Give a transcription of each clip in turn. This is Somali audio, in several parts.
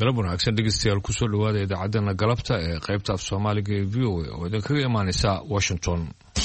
galab wanaagsan dhegeystayaal kusoo dhawaada idaacadana galabta ee qaybta af Soomaaliga ee VOA oo idinkaga imaanaysa Washington.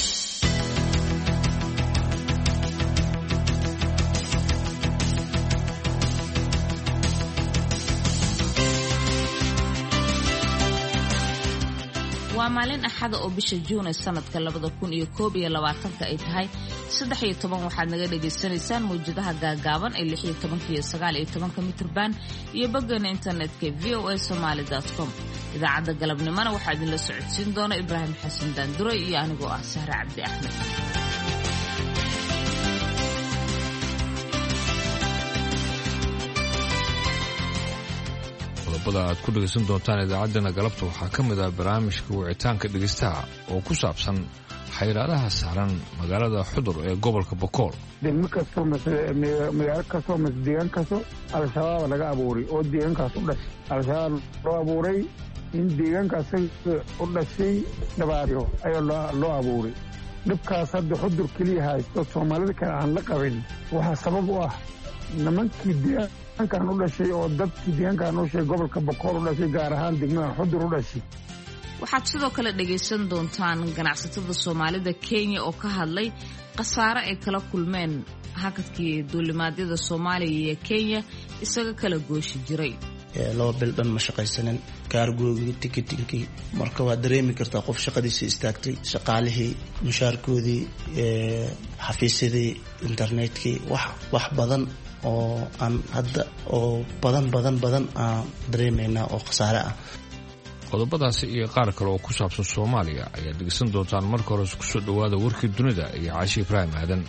waa maalin axada oo bisha Juun sanadka 2021 ay tahay 13 waxaad naga dhageysanaysaan muujadaha gaagaaban ee 16 iyo 19 mitirban iyo boggeena internetka voasomali.com. idaacadda galabnimona waxaa idin la socodsiin doona Ibraahim Xasan Daandure iyo anigoo ah Sahra Cabdi Axmed. aad ku dhageysan doontaan idaacadana galabta waxaa ka mid ah barnaamijka wicitaanka dhegeystaha oo ku saabsan xayiraadaha saaran magaalada Xudur ee gobolka Bokool. degmo kastoo magaalo kastoo deegaan kastoo al-shabaab laga abuuray oo deegaankaas u dhashay al-shabaab loo abuuray in deegaankaas u dhashay dhabaaryo ayaa loo abuuray dhibkaas hadda Xudur keliya haysto Soomaalida kale aan la qabin waxaa sabab u ah nimankii deegaankan u dhashay oo dadkii deegaankan u dhashay gobolka Bokool u dhashay gaar ahaan degmada Xudur u dhashay. waxaad sidoo kale dhageysan doontaan ganacsatada Soomaalida Kenya oo ka hadlay qasaare ay kala kulmeen hakadkii duulimaadyada Soomaaliya iyo Kenya isaga kala gooshi jiray. laba bil dhan ma shaqaysanin kaargoogii tikidkii marka waa dareemi kartaa qof shaqadiisa istaagtay shaqaalihii mushaarkoodii xafiisyadii internetkii wax badan oo aan hadda oo badan aan dareemeynaa oo khasaare ah. qodobadaasi iyo qaar kale oo ku saabsan Soomaaliya ayaa dhegeysan doontaan marka hore ku soo dhawaada warkii dunida iyo Caashi Ibraahim Aadan.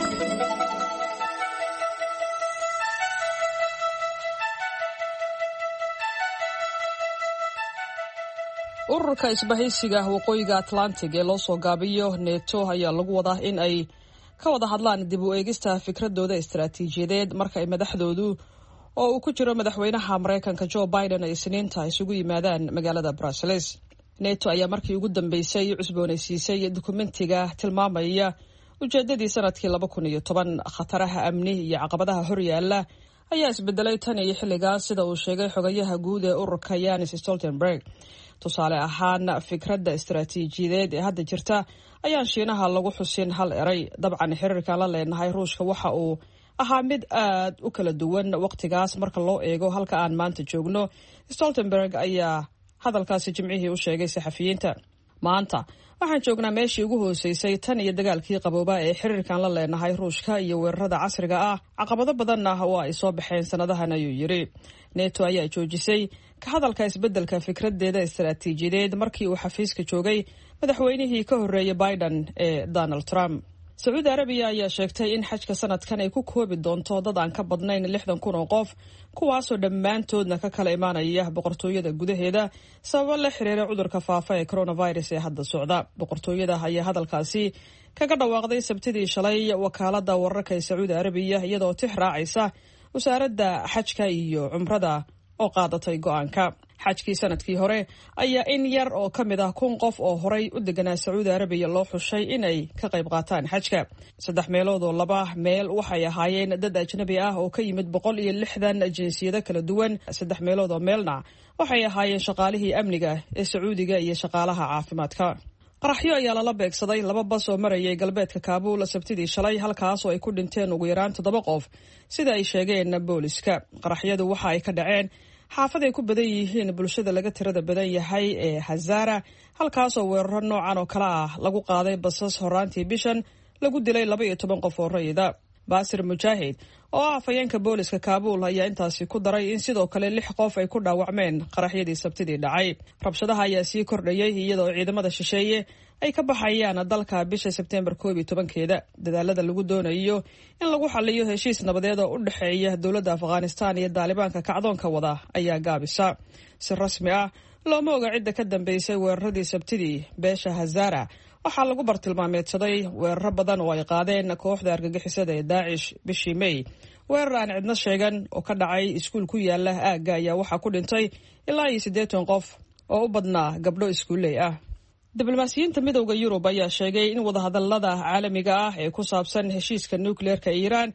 ururka isbahaysiga waqooyiga Atlantic ee loo soo gaabiyo NATO ayaa lagu wadaa in ay ka wada hadlaan dib u eegista fikradooda istiraatiijiyadeed marka ay madaxdoodu oo uu ku jiro madaxweynaha Mareykanka Joe Biden ay Isniinta isugu yimaadaan magaalada Brussels. NATO ayaa markii ugu dambeysay cusboonaysiisay dokumentiga tilmaamaya ujeedadii sanadkii 2010 khataraha amni iyo caqabadaha horyaala ayaa isbedelay tan iyo xilligaas sida uu sheegay xogayaha guud ee ururka Jens Stoltenberg. tusaale ahaan fikradda istiraatiijiyadeed ee hadda jirta ayaan Shiinaha lagu xusin hal eray. dabcan xiriirka la leenahay Ruushka waxa uu ahaa mid aad u kala duwan waqtigaas marka loo eego halka aan maanta joogno. Stoltenberg ayaa hadalkaasi Jimcihii u sheegay saxafiyiinta. maanta waxaan joognaa meeshii ugu hooseysay tan iyo dagaalkii qabooba ee xiriirkan la leenahay Ruushka iyo weerarada casriga ah. caqabado badanna waa ay soo baxeen sanadahan ayuu yiri. NATO ayaa joojisay ka hadalka isbedelka fikradeeda istiraatiijiyadeed markii uu xafiiska joogay madaxweynihii ka horeeyay Biden ee Donald Trump. Sacuudi Arabiya ayaa sheegtay in xajka sanadkan ay ku koobi doonto dad aan ka badnayn 60,000 oo qof kuwaasoo dhammaantoodna ka kala imaanaya boqortooyada gudaheeda sababo la xiriira cudurka faafa ee coronavirus ee hadda socda. boqortooyada ayaa hadalkaasi kaga dhawaaqday Sabtidii shalay wakaalada wararka ee Sacuudi Arabiya iyadoo tix raacaysa wasaaradda xajka iyo cumrada oo qaadatay go'aanka. xajkii sanadkii hore ayaa in yar oo ka mid ah 1,000 qof oo horay u deganaa Sacuudi Arabiya loo xushay inay ka qayb qaataan xajka. 3 meelood oo 2 meel waxay ahaayeen dad ajnabi ah oo ka yimid 160 jinsiyado kala duwan. 3 meelood oo meelna waxay ahaayeen shaqaalihii amniga ee Sacuudiga iyo shaqaalaha caafimaadka. qaraxyo ayaa lala beegsaday 2 bas oo marayay galbeedka Kaabul Sabtidii shalay halkaas oo ay ku dhinteen ugu yaraan 7 qof sida ay sheegeen booliska. qaraxyadu waxa ay ka dhaceen xaafad ay ku badan yihiin bulshada laga tirada badan yahay ee Hazara halkaas oo weeraro noocan oo kala ah lagu qaaday basas horaantii bishan lagu dilay 12 qof oo rayida. Basir Mujahid oo afayeenka booliska Kaabul ayaa intaasi ku daray in sidoo kale 6 qof ay ku dhaawacmeen qaraxyadii Sabtidii dhacay. rabshadaha ayaa sii kordhayay iyadoo ciidamada shisheeye ay ka baxayaan dalka bisha Sebtembar 12keeda. dadaalada lagu doonayo in lagu xalliyo heshiis nabadeed oo u dhaxeeya dowladda Afghanistan iyo Daalibaanka kacdoonka wada ayaa gaabisa. si rasmi ah looma oga cidda ka dambeysay weeraradii Sabtidii. beesha Hazara waxaa lagu bartilmaameedsaday weeraro badan oo ay qaadeen kooxda argagixisada ee Daesh bishii May. weerar aan cidna sheegan oo ka dhacay iskuul ku yaala aagga ayaa waxaa ku dhintay ilaa 80 qof oo u badnaa gabdho iskuuley ah. diblomaasiyiinta midowda Yurub ayaa sheegay in wadahadallada caalamiga ah ee ku saabsan heshiiska nuclearka Iran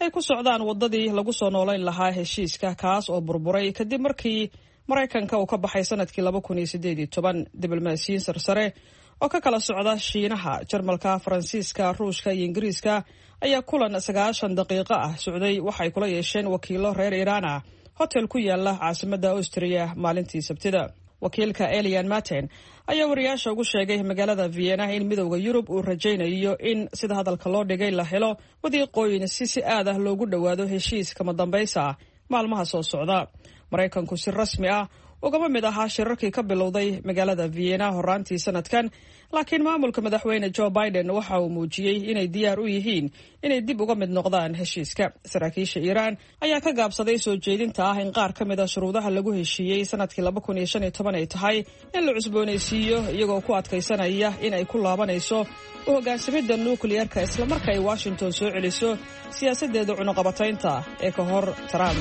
ay ku socdaan waddadii lagu soo noolayn lahaa heshiiska kaas oo burburay kadib markii maraykanka uu ka baxay sanadkii 2018. diblomaasiyiin sarsare oo ka kala socda Shiinaha, Jarmalka, Faransiiska, Ruushka iyo Ingiriiska ayaa kulan 90 daqiiqo ah socday waxay kula yeesheen wakiilo reer Iiraan ah hotel ku yaala caasimadda Austria maalintii Sabtida. wakiilka Elian Martin ayaa wariyaasha ugu sheegay magaalada Vienna in midowga Yurub uu rajaynayo in sida hadalka loo dhigay la helo wadiiqooyin si aad ah loogu dhawaado heshiis kama dambaysa maalmaha soo socda. Maraykanku si rasmi ah ugama mid ahaa shirarkii ka bilowday magaalada Vienna horaantii sanadkan, laakiin maamulka madaxweyne Joe Biden waxa uu muujiyey inay diyaar u yihiin inay dib uga mid noqdaan heshiiska. saraakiisha Iiraan ayaa ka gaabsaday soo jeedinta ah in qaar ka mid ah shuruudaha lagu heshiiyey sanadkii 2015 ay tahay in la cusboonaysiiyo, iyagoo ku adkaysanaya in ay ku laabanayso u hoggaansamidda nuclearka isla marka ay Washington soo celiso siyaasadeeda cunuqabataynta ee ka hor Trump.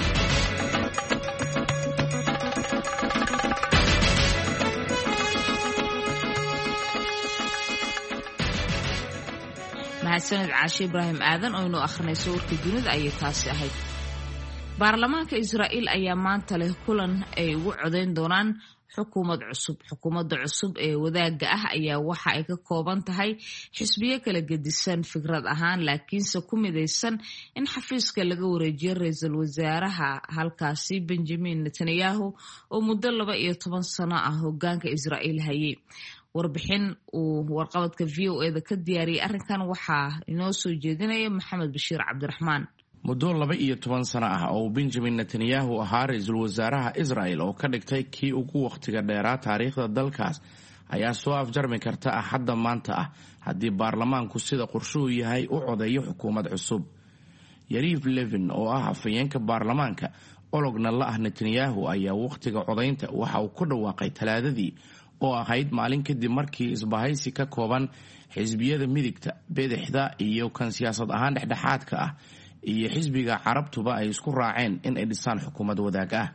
mahadsanid Caashi Ibraahim Aadan oo inoo akhrinayso warka dunida ayay taasi ahayd. Baarlamaanka Israa'iil ayaa maanta leh kulan ay ugu codeyn doonaan xukuumad cusub. Xukuumadda cusub ee wadaagga ah ayaa waxa ay ka kooban tahay xisbiyo kala gedisan fikrad ahaan, laakiinse ku midaysan in xafiiska laga wareejiyo ra'iisul wasaaraha halkaasi Benjamin Netanyahu oo muddo 12 sano ah hoggaanka Israa'iil hayay. warbixin uu warqabadka VOA-da ka diyaariyay arrinkan waxaa inoo soo jeedinaya Maxamed Bashiir Cabdiraxmaan. muddo 12 sano ah oo Benjamin Netanyahu ahaa ra'iisul wasaaraha Israel oo ka dhigtay kii ugu waqtiga dheeraa taariikhda dalkaas ayaa soo afjarmi karta axadda maanta ah haddii baarlamaanku sida qorshuhu yahay u codeeyo xukuumad cusub. Yariv Levin oo ah afhayeenka baarlamaanka ologna la ah Netanyahu ayaa waqtiga codeynta waxa uu ku dhawaaqay Talaadadii oo ahayd maalin kadib markii isbahaysi ka kooban xisbiyada midigta, bidixda iyo kan siyaasad ahaan dhexdhexaadka ah iyo xisbiga Carabtuba ay isku raaceen in ay dhisaan xukuumad wadaag ah.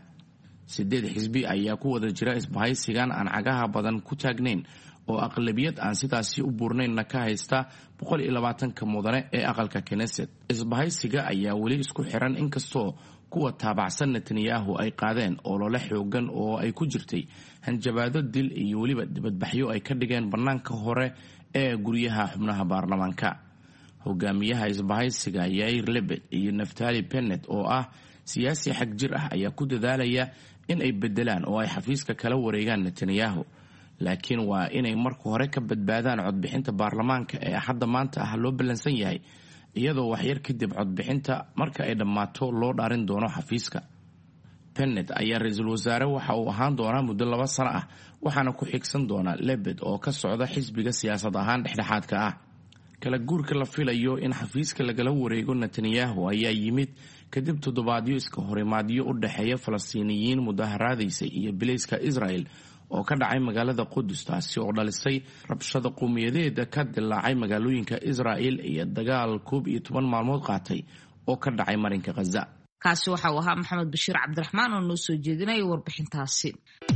8 xisbi ayaa ku wada jira isbahaysigan aan cagaha badan ku taagnayn oo aqlabiyad aan sidaasi u buurnaynna ka haysta 120 mudane ee aqalka Knesset. Isbahaysiga ayaa weli isku xiran inkastoo kuwa taabacsan Netanyahu ay qaadeen olole xoogan oo ay ku jirtay hanjabaado dil iyo weliba dibadbaxyo ay ka dhigeen bannaanka hore ee guryaha xubnaha baarlamaanka. hogaamiyaha isbahaysiga Yair Lapid iyo Naftali Bennett oo ah siyaasi xag jir ah ayaa ku dadaalaya in ay bedelaan oo ay xafiiska kala wareegaan Netanyahu, laakiin waa inay marka hore ka badbaadaan codbixinta baarlamaanka ee axadda maanta ah loo ballansan yahay, iyadoo waxyar kadib codbixinta marka ay dhammaato loo dhaarin doono xafiiska. Bennett ayaa ra'iisul wasaare waxa uu ahaan doonaa muddo 2 sano ah, waxaana ku xigsan doona Lapid oo ka socda xisbiga siyaasad ahaan dhexdhexaadka ah. kala guurka la filayo in xafiiska lagala wareego Netanyahu ayaa yimid kadib toddobaadyo iska horimaadyo u dhaxeeya Falastiiniyiin mudaharaadaysay iyo bilayska Israel oo ka dhacay magaalada Qudus, taasi oo dhalisay rabshado qowmiyadeed ka dilaacay magaalooyinka Israel iyo dagaal 12 maalmood qaatay oo ka dhacay marinka Gaza. kaasi waxa uu ahaa Maxamed Bashiir Cabdiraxmaan oo noo soo jeedinaya warbixintaasi.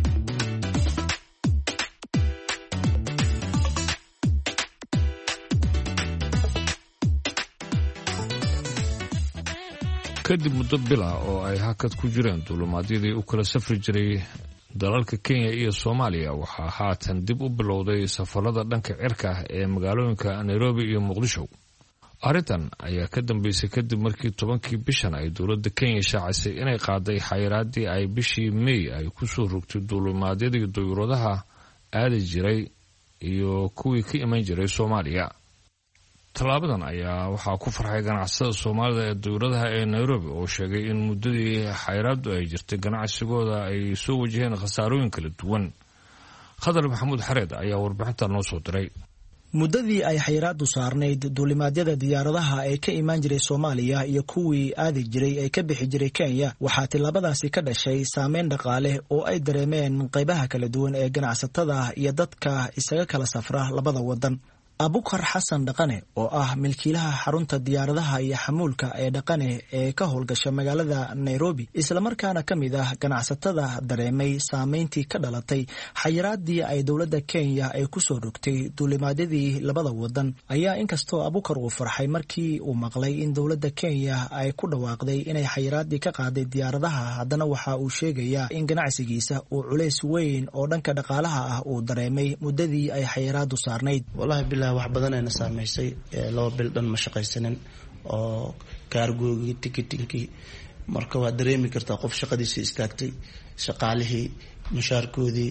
kadib muddo bila oo ay hakad ku jireen duulimaadyadii u kala safri jiray dalalka Kenya iyo Soomaaliya, waxaa haatan dib u bilowday safarada dhanka cirka ah ee magaalooyinka Nairobi iyo Muqdisho. arrintan ayaa ka dambeysay kadib markii 10kii bishan ay dowladda Kenya shaacisay inay qaaday xayiraadii ay bishii May ay ku soo rogtay duulimaadyadii dowladaha aadi jiray iyo kuwii ka iman jiray Soomaaliya. Talaabadan ayaa waxaa ku farxay ganacsatada Soomaalida ee dowladaha ee Nairobi oo sheegay in muddadii xayiraadu ay jirtay ganacsigooda ay soo wajaheen khasaarooyin kala duwan. Khadar Maxamuud Xareed ayaa warbixinta noo soo diray. muddadii ay xayiraadu saarnayd duulimaadyada diyaaradaha ee ka imaan jiray Soomaaliya iyo kuwii aadi jiray ee ka bixi jiray Kenya waxaa tilaabadaasi ka dhashay saameyn dhaqaale oo ay dareemeen qaybaha kala duwan ee ganacsatada iyo dadka isaga kala safra labada wadan. abukar xasan dhaqane oo ah milkiilaha xarunta diyaaradaha iyo xamuulka ee dhaqane ee ka howlgasha magaalada Nairobi islamarkaana ka mid ah ganacsatada dareemay saameyntii ka dhalatay xayiraadii ay dowladda Kenya ay ku soo rogtay duulimaadyadii labada wadan ayaa inkastoo abukar uu farxay markii uu maqlay in dowladda Kenya ay ku dhawaaqday inay xayiraadii ka qaaday diyaaradaha haddana waxa uu sheegayaa in ganacsigiisa uu culays weyn oo dhanka dhaqaalaha ah uu dareemay muddadii ay xayiraadu saarnayd. wax badan ayna saameysay 2 bil dhan ma shaqaysanin oo kaargoogii ticketingkii marka waa dareemi kartaa qof shaqadiisa istaagtay shaqaalihii mushaarkoodii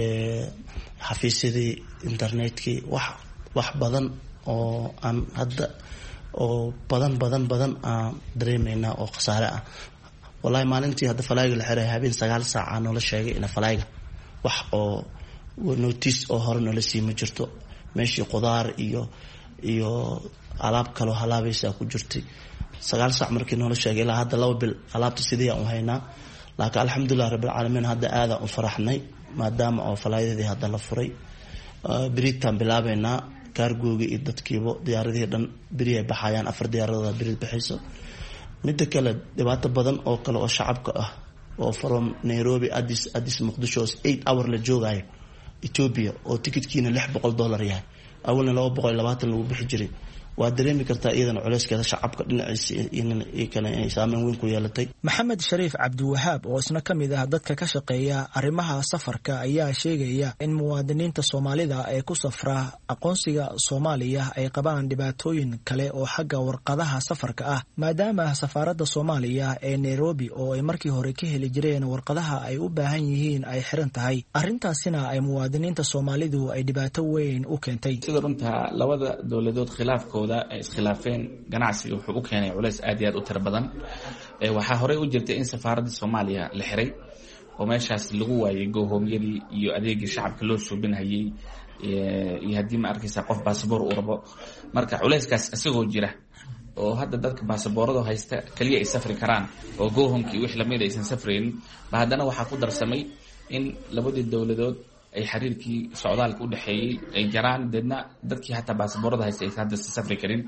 xafiisyadii internetkii wax badan oo aan hadda oo badan aan dareemeynaa oo khasaare ah. wallahi maalintii hadda falayga la xiray habeen 9 saac aan la sheegay in falayga wax oo notice oo hore nala sii ma jirto meeshii qudaar iyo alaab kale oo halaabaysa ku jirtay 9 saac markii noo sheegay ilaa hadda 2 bil alaabta sidii aan u haynaa laakiin alxamdulillah rabbil caalamiin hadda aad aan u faraxnay maadaama oo falaayadii hadda la furay biritaan bilaabeynaa kaargooga iyo dadkiiba diyaaradii dhan biri ay baxayaan 4 diyaaradood biri bixayso mid kale dhibaato badan oo kale oo shacabka ah oo from Nairobi Addis Muqdisho 8 hour la joogayo Ethiopia oo tikidkiina $600 yahay awalna 220 lagu bixi jiray waa dareemi kartaa iyadana culeyskeeda shacabka dhinaciisa in kale ay saameyn weyn ku yeelatay. Maxamed Shariif Cabdiwahaab oo isna ka mid ah dadka ka shaqeeya arrimaha safarka ayaa sheegaya in muwaadiniinta Soomaalida ay ku safra aqoonsiga Soomaaliya ay qabaan dhibaatooyin kale oo xagga warqadaha safarka ah maadaama safaaradda Soomaaliya ee Nairobi oo ay markii hore ka heli jireen warqadaha ay u baahan yihiin ay xiran tahay arrintaasina ay muwaadiniinta Soomaalidu ay dhibaato weyn u keentay. sida runta labada dawladood khilaafkooda ay iskhilaafeen ganacsiga wuxuu u keenay culays aad iyo aad u tir badan waxa hore u jirtay in safaaradda Soomaaliya la xiray oo meeshaas lagu waayay goohoomyadii iyo adeegii shacabka loo suubinayay iyo hadii ma arkaysa qof baasaboor u rabo marka culayskaas asagoo jira oo hadda dadka baasaboorada haysta kaliya ay safri karaan oo goohomkii wix lamid aysan safreen baadana waxa ku darsamay in labadii dawladood ay xiriirkii socdaalka u dhaxeeyay ay jaraan dadna dadkii hatta baasaboorada haysta ay hadda safri karin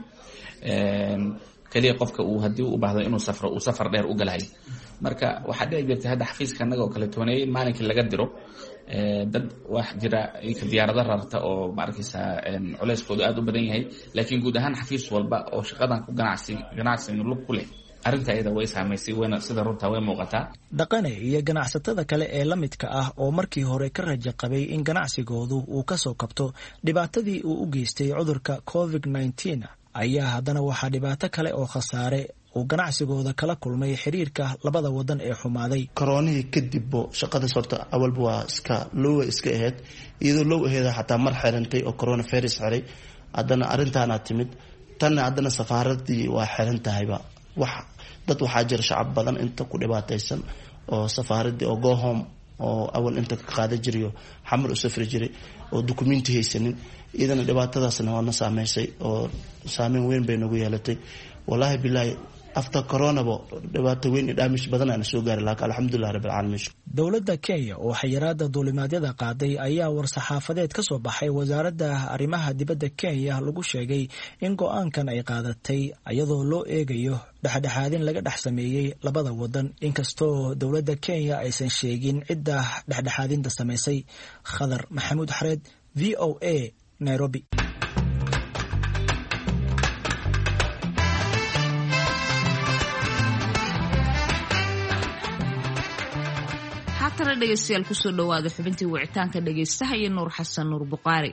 kaliya qofka uu hadii u baahdo inuu safro uu safar dheer u galahay marka waxa dhici jirtay hadda xafiiska anaga oo kala toonay maalintii laga diro dad wax jira ay diyaarada rarta oo ma arkaysa culeyskoodu aad u badan yahay laakiin guud ahaan xafiis walba oo shaqadan ku ganacsi lug ku leh arrinta iyada way saameysay wayna sida runta way muuqataa. Dhaqane iyo ganacsatada kale ee la midka ah oo markii hore ka rajo qabay in ganacsigoodu uu ka soo kabto dhibaatadii uu u geystay cudurka COVID-19 ayaa haddana waxaa dhibaato kale oo khasaare uu ganacsigooda kala kulmay xiriirka labada wadan ee xumaaday. Koronihii kadib shaqadaas horta awalba waa iska ahayd iyadoo loo aheeda xataa mar xirantay oo coronavirus xiray haddana arrintaana timid tan haddana safaaradii waa xiran tahayba dad waxaa jira shacab badan inta ku dhibaataysan oo safaaradii oo go home oo awal inta ka qaada jiray xamar u safri jiray oo dukumenti haysanin iyadana dhibaatadaasna waa na saameysay oo saameyn weyn bay nagu yeelatay wallahi billahi after corona dhibaato weyn iyo damage badan aan soo gaaray laakiin alxamdulillah rabbil caalamiin. Dowladda Kenya oo xayiraada duulimaadyada qaaday ayaa war-saxaafadeed ka soo baxay wasaaradda arrimaha dibadda Kenya lagu sheegay in go'aankan ay qaadatay iyadoo loo eegayo dhexdhexaadin laga dhex sameeyay labada wadan inkastoo dowladda Kenya aysan sheegin cidda dhexdhexaadinta sameysay. Khadar Maxamuud Xareed VOA Nairobi. haatana dhegeystayaal kusoo dhawaada xubintii wicitaanka dhegeystaha iyo Nuur Xasan Nuur Buqaari.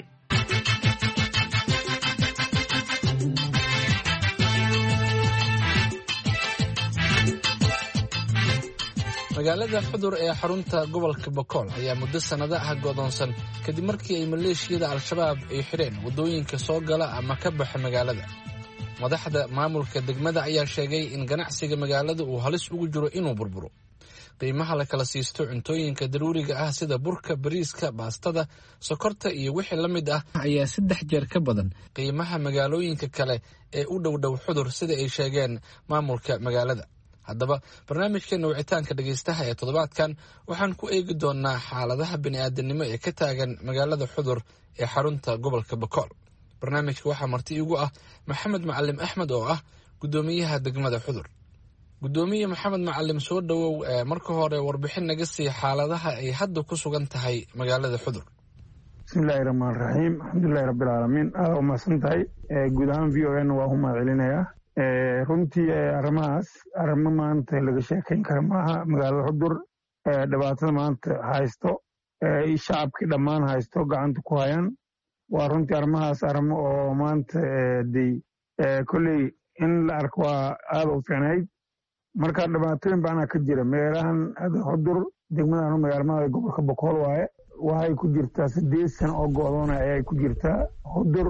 magaalada Xudur ee xarunta gobolka Boqol ayaa muddo sanado ah go'doonsan kadib markii ay maleeshiyada Al-Shabaab ay xireen wadooyinka soo gala ama ka baxa magaalada. madaxda maamulka degmada ayaa sheegay in ganacsiga magaalada uu halis ugu jiro inuu burburo. qiimaha la kala siisto cuntooyinka daruuriga ah sida burka, bariiska, baastada, sokorta iyo wixii la mid ah ayaa 3 jeer ka badan qiimaha magaalooyinka kale ee u dhow Xudur sida ay sheegeen maamulka magaalada. haddaba barnaamijkeena wicitaanka dhegeystaha ee toddobaadkan waxaan ku eegi doonaa xaaladaha bini'aadanimo ee ka taagan magaalada Xudur ee xarunta gobolka Boqol. barnaamijka waxaa marti igu ah maxamed macalim axmed oo ah gudoomiyaha degmada Xudur. Gudoomiye Maxamed Macalim, soo dhawow. Marka hore warbixin naga sii xaaladaha ay hadda ku sugan tahay magaalada Xudur. bismillaahi rahmaani rahiim, alxamdulillahi rabbil caalamiin. aad u mahadsan tahay. guud ahaan VON waa u mahadcelinayaa. runtii arrimahaas arrimo maanta laga sheekayn kara maaha. magaalada Xudur dhibaatada maanta haysto, shacabkii dhammaan haysto gacanta ku hayaan. waa runtii arrimahaas arrimo oo maanta kolley in la arko waa aad u fiicnayd. marka dhibaatooyin baana ka jira meelahan Xudur, degmadan magaalada gobolka Boqol waaye. waxay ku jirtaa 8 sano oo go'doon ayay ku jirtaa Xudur.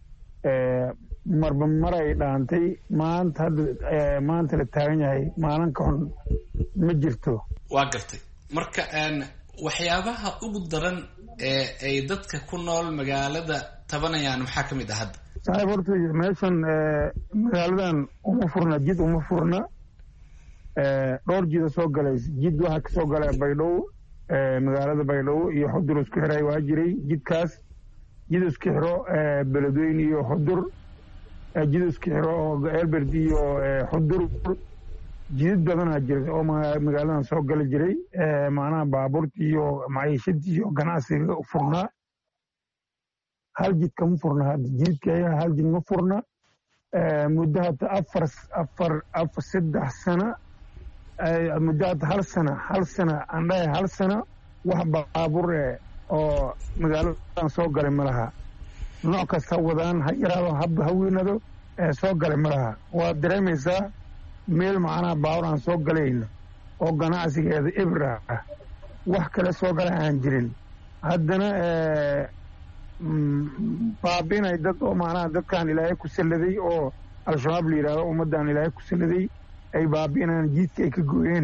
marba maray dhaantay maanta la taagan yahay maalin ka xun ma jirto. waa gartay. marka waxyaabaha ugu daran ee ay dadka ku nool magaalada tabanayaan maxaa ka mid ah hadda? saaxiib, horta meeshan magaaladan uma furna jid, uma furna. dhowr jida soo galaysa. jid waxaa kasoo galay Baydhabo, magaalada Baydhabo iyo Xudur isku xiray waa jiray jidkaas. jid isku xiro Beledweyne iyo Xudur, jid isku xiro oo Elberd iyo Xudur. jidad badanaa jira oo magaaladan soo gali jiray, macnaha baabuurta iyo maciishadii iyo ganacsiga u furnaa. hal jid kama furna hadda. jidka hal jid ma furna. muddo hadda saddex sano, muddo hadda hal sano aan dhahay hal sano wax baabuur oo magaaladan soo galay ma laha. nooc kasta wadaan, ha yaraado ha weynado, soo galay ma laha. waad dareemaysaa meel macnaha baabuur aan soo galayno oo ganacsigeeda ibra ah, wax kale soo gala aan jirin. haddana baabiinay dad oo macnaha dadkan ilaahay ku salladay oo al-shabaab la yidhaahdo, ummaddan ilaahay ku salladay, ay baabiinayaan jiidka ay ka gooyeen.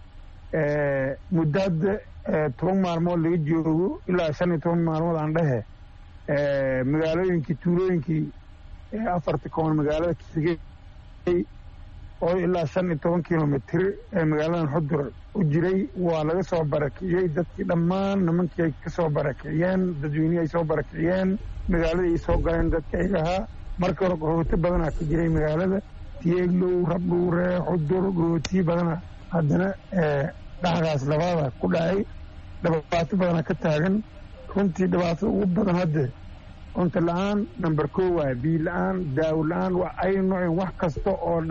muddo hadda 10 maalmood laga joogo ilaa 15 maalmood aan dhahe, magaalooyinkii tuulooyinkii 4 koon magaalada Kisagey oo ilaa 15 kilomitir magaaladan Xudur u jiray waa laga soo barakiciyey. dadkii dhammaan nimankii ay ka soo barakiciyeen, dadweynihii ay soo barakiciyeen, magaaladii ay soo galeen dadka ayaga ahaa. marka hore goobto badanaa ka jiray magaalada, Tieglow, Rabdhuure, Xudur, gootiyo badanaa. haddana dhaxgaas labaada ku dhacay, dhibaato badanaa ka taagan. runtii dhibaatada ugu badan hadda cunto la-aan number 1 waaye, biyo la-aan, daawo la-aan, ay noocin wax kasta oo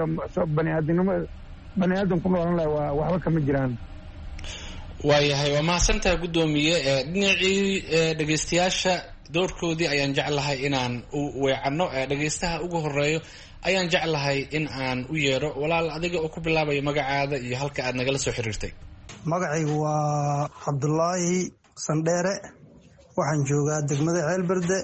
baniaadan ku noolan laha waxba kama jiraan. waayahay, waa mahadsantahay gudoomiye. dhinacii dhegeystayaasha doorkoodii ayaan jeclahay inaan u weecanno. dhegeystaha ugu horeeyo ayaan jeclahay in aan u yeero. walaal, adiga oo ku bilaabaya magacaada iyo halka aad nagala soo xiriirtay. magacaygu waa Cabdulaahi Sandheere, waxaan joogaa degmada Ceelberde.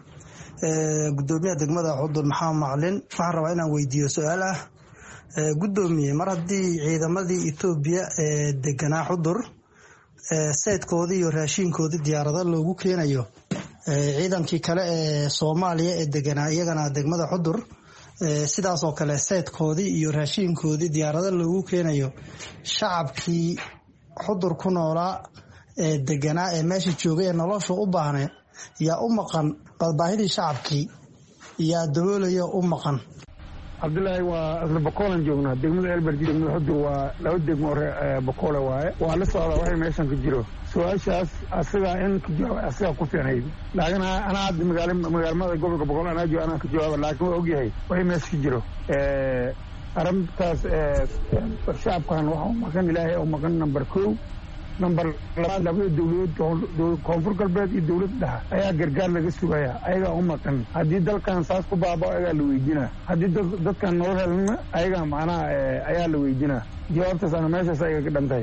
gudoomiyaha degmada Xudur Maxamed Macalin, waxaan rabaa inaan weydiiyo su-aal ah. gudoomiye, mar haddii ciidamadii Itoobiya ee deganaa Xudur saydkoodii iyo raashinkoodii diyaarado loogu keenayo, ciidankii kale ee Soomaaliya ee deganaa iyagana degmada Xudur sidaas oo kale saydkoodii iyo raashinkoodii diyaarado loogu keenayo, shacabkii Xudur ku noolaa ee deganaa ee meesha joogay ee nolosha u baahnay yaa u maqan, baahidii shacabkii yaa daboolaya u maqan. Cabdullaahi, waa asla Boqolan joognaa. degmada Elberd, degmada Xudur waa laba degmo hore Boqole waaye. waa la socdaa waxay meeshan ka jiro. su-aashaas asaga in ka jawaab asaga ku fiicnayd, laakiin anaa hadda magaalmada gobolka Boqol anaa jooga, anaa ka jawaaba, laakiin waa ogyahay waxay meesha ka jiro. arrintaas shacabkan waxa u maqan, ilaahay u maqan number 2. number 2, labada dowladood koonfur galbeed iyo dowladda dhexe ayaa gargaar laga sugaya, ayagaa u maqan. haddii dalkan saas ku baabao ayagaa la weydinaa. haddii dadkan nolol helna ayagaa macnaha ayaa la weydinaa. jawaabtaas ana meeshaas ayaga ka dhantahay.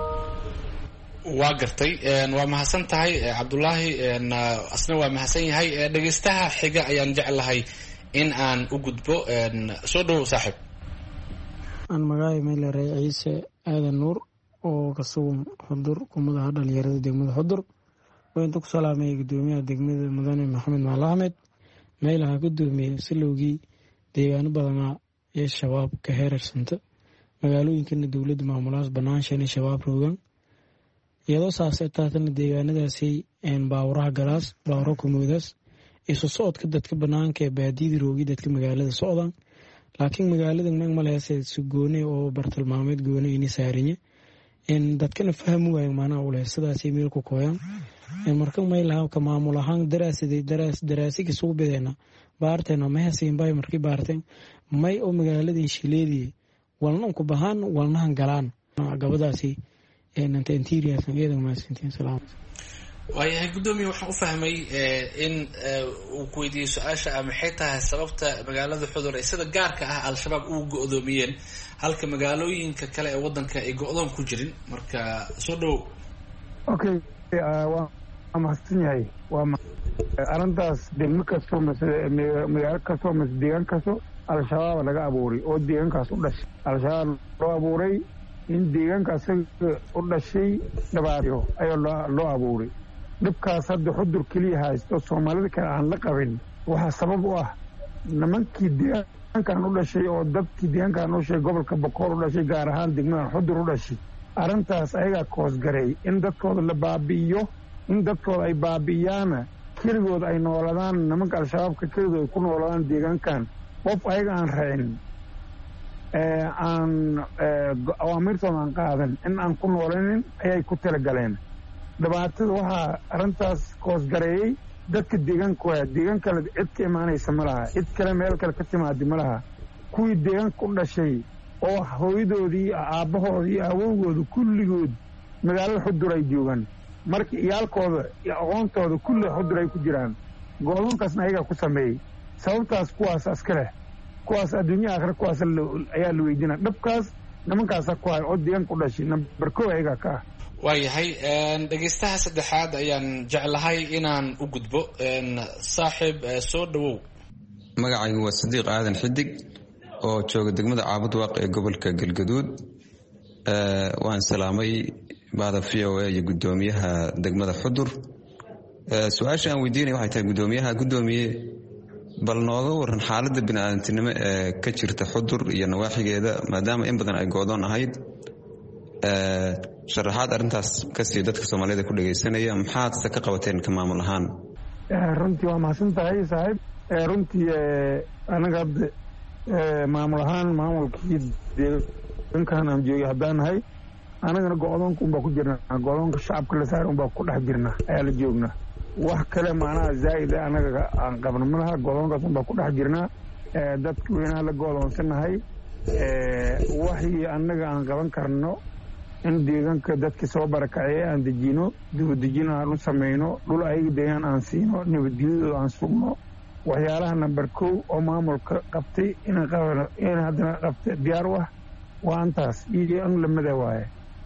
waa gartay. waa mahadsan tahay Cabdulaahi. asna waa mahadsan yahay. dhegeystaha xiga ayaan jeclahay in aan u gudbo. soo dhawow saaxiib. aan magacay meelare Ciise Aadan Nuur oo ka sugan Xudur, kumadaha dhalinyarada degmada Xudur. waa inta ku salaamay gudoomiyaha degmada Mudane Maxamed Maal Ahmed. meelaha gudoomiye silowgii deegaano badanaa ee shabaab ka heerarsanta, magaalooyinkana dowladda maamulahaas banaanshan shabaab roogan, iyadoo saas taatana deegaanadaasi baawuraha galaas, baawuro kumoodaas isu socodka dadka banaanka ee baadiyada roogi dadka magaalada socdaan laakiin magaalada magmaleysa sugoone oo bartilmaameed goone ini saariye in dadkana fahmi waayo maanaha u leh sidaas meel ku kooyaan marka maylaha ka maamul ahaan daraasiga soo bedeena baarteena ma haysan bay markii baarteen may oo magaalada shileedii walna ku bahan walnahan galaan gabadhaasi inta interior sangeeda ma sintiin salaam waayahay gudoomiye waxaan u fahmay in uu ku weydiiyey su-aasha maxay tahay sababta magaalada Xudur ay sida gaarka ah al-shabaab u go'doomiyeen halka magaalooyinka kale ee wadanka ay go'doon ku jirin marka soo dhow okay waa mahadsanyahay waa arintaas degmo kastoo magaalo kastoo deegaan kastoo al-shabaab laga abuuray oo deegaankaas u dhashay al-shabaab loo abuuray in deegaankaas u dhashay dhabaaryo ayaa loo abuuray dhibkaas hadda Xudur kaliya haysto Soomaalida kale aan la qabin waxa sabab u ah nimankii deegaankan u dhashay oo dadkii deegaankan u dhashay gobolka Boqol u dhashay gaar ahaan degmada Xudur u dhashay arintaas ayaga koos garay in dadkooda la baabi'iyo in dadkooda ay baabi'iyaan kaligood ay nooladaan nimanka al-shabaabka kaligood ku nooladaan deegaankan qof ayaga aan raacin aan awaamirtooda aan qaadan in aan ku noolanin ayay ku talagaleen dhibaatada waxaa arintaas koos gareeyey dadka deegaankooda deegaan kale cid ka imaanaysa ma laha cid kale meel kale ka timaadi ma laha kuwii deegaanka u dhashay oo hooyadoodii aabbahoodii awowgooda kulligood magaalada Xudur ay joogaan marka iyaalkooda iyo aqoontooda kulli Xudur ay ku jiraan go'doonkaasna ayaga ku sameeyey sababtaas kuwaas askare kuwaas adduunyo aakhira kuwaas ayaa la weydiina dhabkaas nimankaasa ku hay oo deegaanka u dhashay number 1 ayaga ka ah waayahay dhegeystaha saddexaad ayaan jeclahay inaan u gudbo saaxiib soo dhawow magacaygu waa Sadiiq Aadan Xidig oo jooga degmada Caabud Waaq ee gobolka Galgaduud waan salaamay baada VOA iyo gudoomiyaha degmada Xudur su'aasha aan weydiinay waxay tahay gudoomiye bal nooga waran xaaladda bini'aadantinimo ee ka jirta Xudur iyo nawaaxigeeda maadaama in badan ay go'doon ahayd sharaxaad arintaas ka sii dadka Soomaalida ku dhageysanaya maxaad ka qabateen ka maamul ahaan runtii waa mahadsantahay saaxiib runtii anaga maamul ahaan maamulkii deegaankan aan joogay haddaan nahay anagana go'doonka unbaa ku jirnaa go'doonka shacabka la saaray unbaa ku dhex jirnaa ayaa la joognaa wax kale macnaha zaa'id anaga aan qabno ma laha go'doonkaas unbaa ku dhex jirnaa dadka weynaha la go'doonsanahay waxii anaga aan qaban karno in deegaanka dadka soo barakacay aan dejino dibadejin aan u samayno dhul ayaga deegaan aan siino nabadgelyadooda aan sugno waxyaalaha number 1 oo maamulka qabtay in haddana qabtay diyaar u ah waa antaas iyo an lamada waaye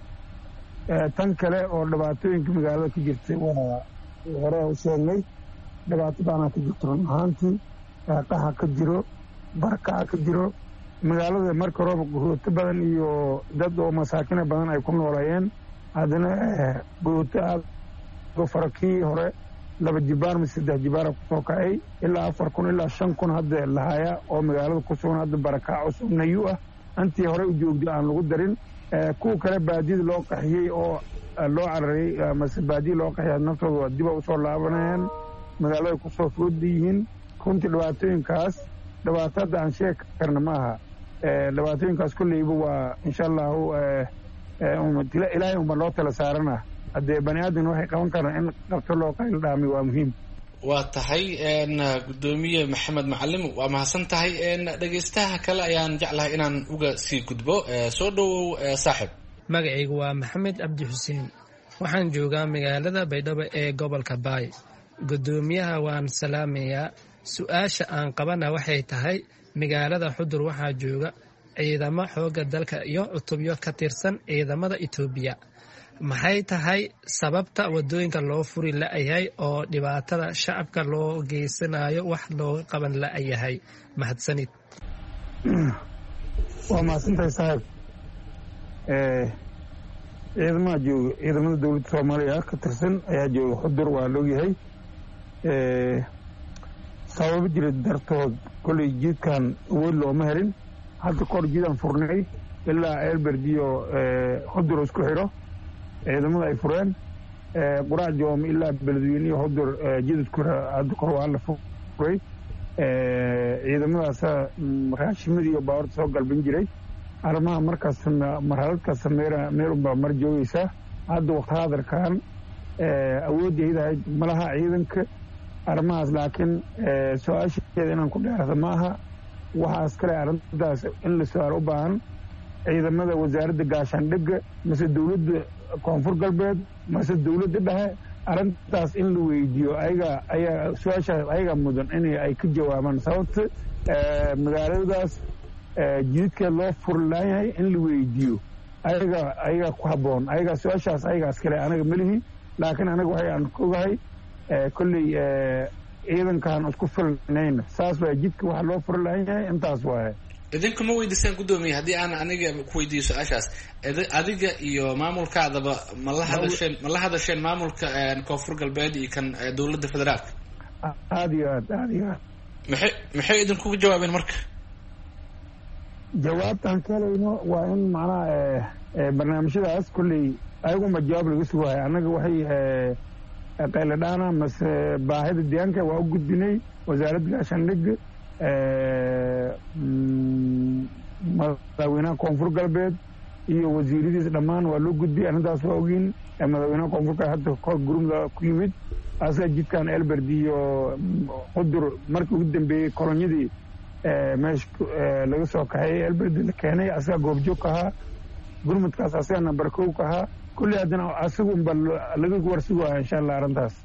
tan kale oo dhibaatooyinka magaalada ka jirtay waa hore u sheegnay dhibaato badanaa ka jirto run ahaantii qaxa ka jiro barakaca ka jiro magaalada marka roob guurto badan iyo dad oo masaakina badan ay ku noolayeen haddana guurto aad farakii hore 2 jibaar mise 3 jibaar ku soo kacay ilaa 4,000 ilaa 5,000 hadda lahaya oo magaalada ku sugan hadda barakac cusub nayu ah antii hore u joogday aan lagu darin kuwa kale baadiyada loo qaxiyey oo loo cararay mase baadiya loo qaxiyay naftooda dib u soo laabanayaan magaalada ku soo foodiyihiin runtii dhibaatooyinkaas dhibaatada aan sheeg karna maaha dhibaatooyinkaas kulleyba waa insha allahu ilaahay unbaa loo tala saarana haddee bani aadan waxay qaban karaan in qabto loo qayl dhaami waa muhiim waa tahay gudoomiye maxamed macalim waa mahadsan tahay dhegeystaha kale ayaan jeclahay inaan uga sii gudbo soo dhawow saaxiib magacaygu waa maxamed cabdi xuseen waxaan joogaa magaalada Baydhabo ee gobolka Baay gudoomiyaha waan salaamayaa su-aasha aan qabana waxay tahay magaalada Xudur waxaa jooga ciidamo xooga dalka iyo cutubyo ka tirsan ciidamada Itoobiya maxay tahay sababta wadooyinka loo furi la'yahay oo dhibaatada shacabka loo geysanayo wax looga qaban la'yahay mahadsanid waa mahadsantahay saaxiib ciidamada dowladda Soomaaliya ka tirsan ayaa jooga Xudur waa logyahay sabab jira dartood kolay jidkan awood looma helin hadda kor jidaan furnay ilaa Elberdiyo Xudur isku xiro ciidamada ay fureen quraac joom ilaa beledweynaha Xudur jidadku hadda kor waa la abuuray ciidamadaasa raashimadii iyo baawarta soo galban jiray arrimaha markaas marxalad kasta meelunbaa mar joogaysaa hadda waqti hadarkan awoodaydahayd malaha ciidanka arrimahaas laakiin su-aasheeda inaan ku dheerada ma aha waxaas kale arrintaas in la su-aal u baahan ciidamada wasaaradda gaashaandhigga mase dowladda koonfur galbeed mase dowladda dhexe arrintaas in la weydiiyo ayaa su-aashaas ayaga mudan in ay ka jawaabaan sababta magaaladaas jididkeed loo furlaan yahay in la weydiiyo ayaga ku habboon ayagaa su-aashaas ayagaas kale anaga melihi laakiin anaga waxay aan ogahay kolley ciidankaan isku filnayna saas waay jidka waxa loo furlaan yahay intaas waaye idinku ma weydiisaan guddoomiye haddii aan aniga ku weydiiyo su-aashaas adiga iyo maamulkaadaba ma la hadasheen maamulka koonfur galbeed iyo kan dowladda federaalka aada iyo aad maxay idinkuga jawaabeen marka jawaabtaan ka helayno waa in macnaha barnaamijyadaas kolley ayaguma jawaab laga sugahay annaga waxay qayladhaana mase baahida deegaanka waa u gudbinay wasaaradda gaashaandhigga madaxweynaha koonfur galbeed iyo wasiiradiisa dhammaan waa loo gudbiyay arrintaas waa ogeyn madaxweynaha koonfurka hadda kor gurumda ku yimid asaga jidkan elberd iyo qudur markii ugu dambeeyey kolonyadii meesha laga soo kaxeeyey elberd la keenay asaga goobjoog ka ahaa gurmudkaas asaga nambar kow ka ahaa kulley haddana asagunba laga warsugaaya insha allah arrintaas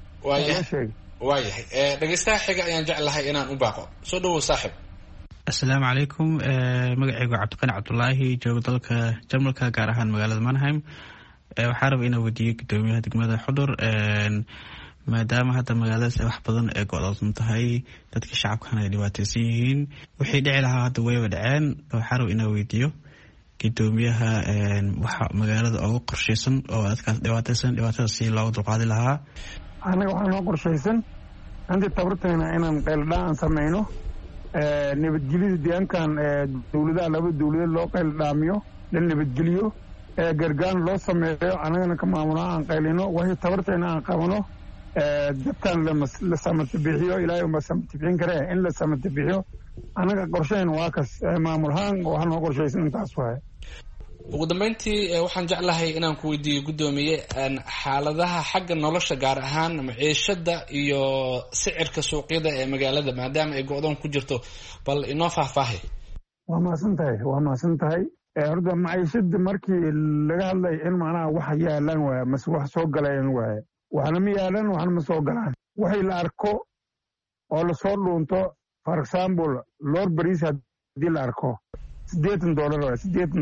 waayahay dhegeystaha xiga ayaan jeclahay inaan u baaqo soo dhawow saaxib assalaamu calaykum magacaygu cabdiqani cabdulaahi jooga dalka jarmalka gaar ahaan magaalada manheim waxaa raba inaa weydiiyey guddoomiyaha degmada xudur maadaama hadda magaaladaas wax badan ee go-doonsan tahay dadka shacabkana ay dhibaateysan yihiin wixii dhici lahaa hadda wayba dhaceen waxaa raba inaa weydiiyo guddoomiyaha waxa magaalada uga qorshaysan oo dadkaas dhibaateysan dhibaatada si looga dulqaadi lahaa annaga waxaa noo qorshaysan intii tabartayna inaan qayldhaan aan samayno nabadgelyada deegaankan dowladaha laba dowladeed loo qayldhaamiyo la nabadgeliyo gargaan loo sameeyo annagana ka maamulaa aan qaylino waxay tabartayna aan qabano dadkan la samatabixiyo ilaahay uma samatibixin karee in la samatabixiyo annaga qorshayn waa kas maamulhaan waxaa noo qorshaysan intaas waaye ugu dambeyntii waxaan jeclahay inaan ku weydiiyo guddoomiye xaaladaha xagga nolosha gaar ahaan maciishada iyo sicirka suuqyada ee magaalada maadaama ay go-doon ku jirto bal inoo faahfaahay waa mahadsan tahay horta maciishada markii laga hadlay in macnaha wax yaalaan waaya mase wax soo galayaan waaye waxna ma yaalan waxna ma soo galaan waxay la arko oo lasoo dhuunto for example lor bariis haddii la arko $80 waaye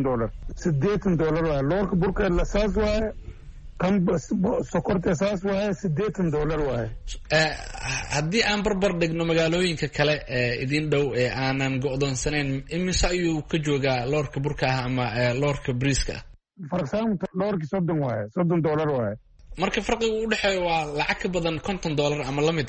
$80 waaye loorka burkeedla saas waaye kan sokorta saas waaye $80 waaye haddii aan barbar dhigno magaalooyinka kale ee idin dhow ee aanan go-doonsanayn imise ayuu ka joogaa loorka burka ah ama loorka bariiska ah for example loorkii $30 waaye marka farqiga u dhexeeya waa lacag ka badan $50 ama la mid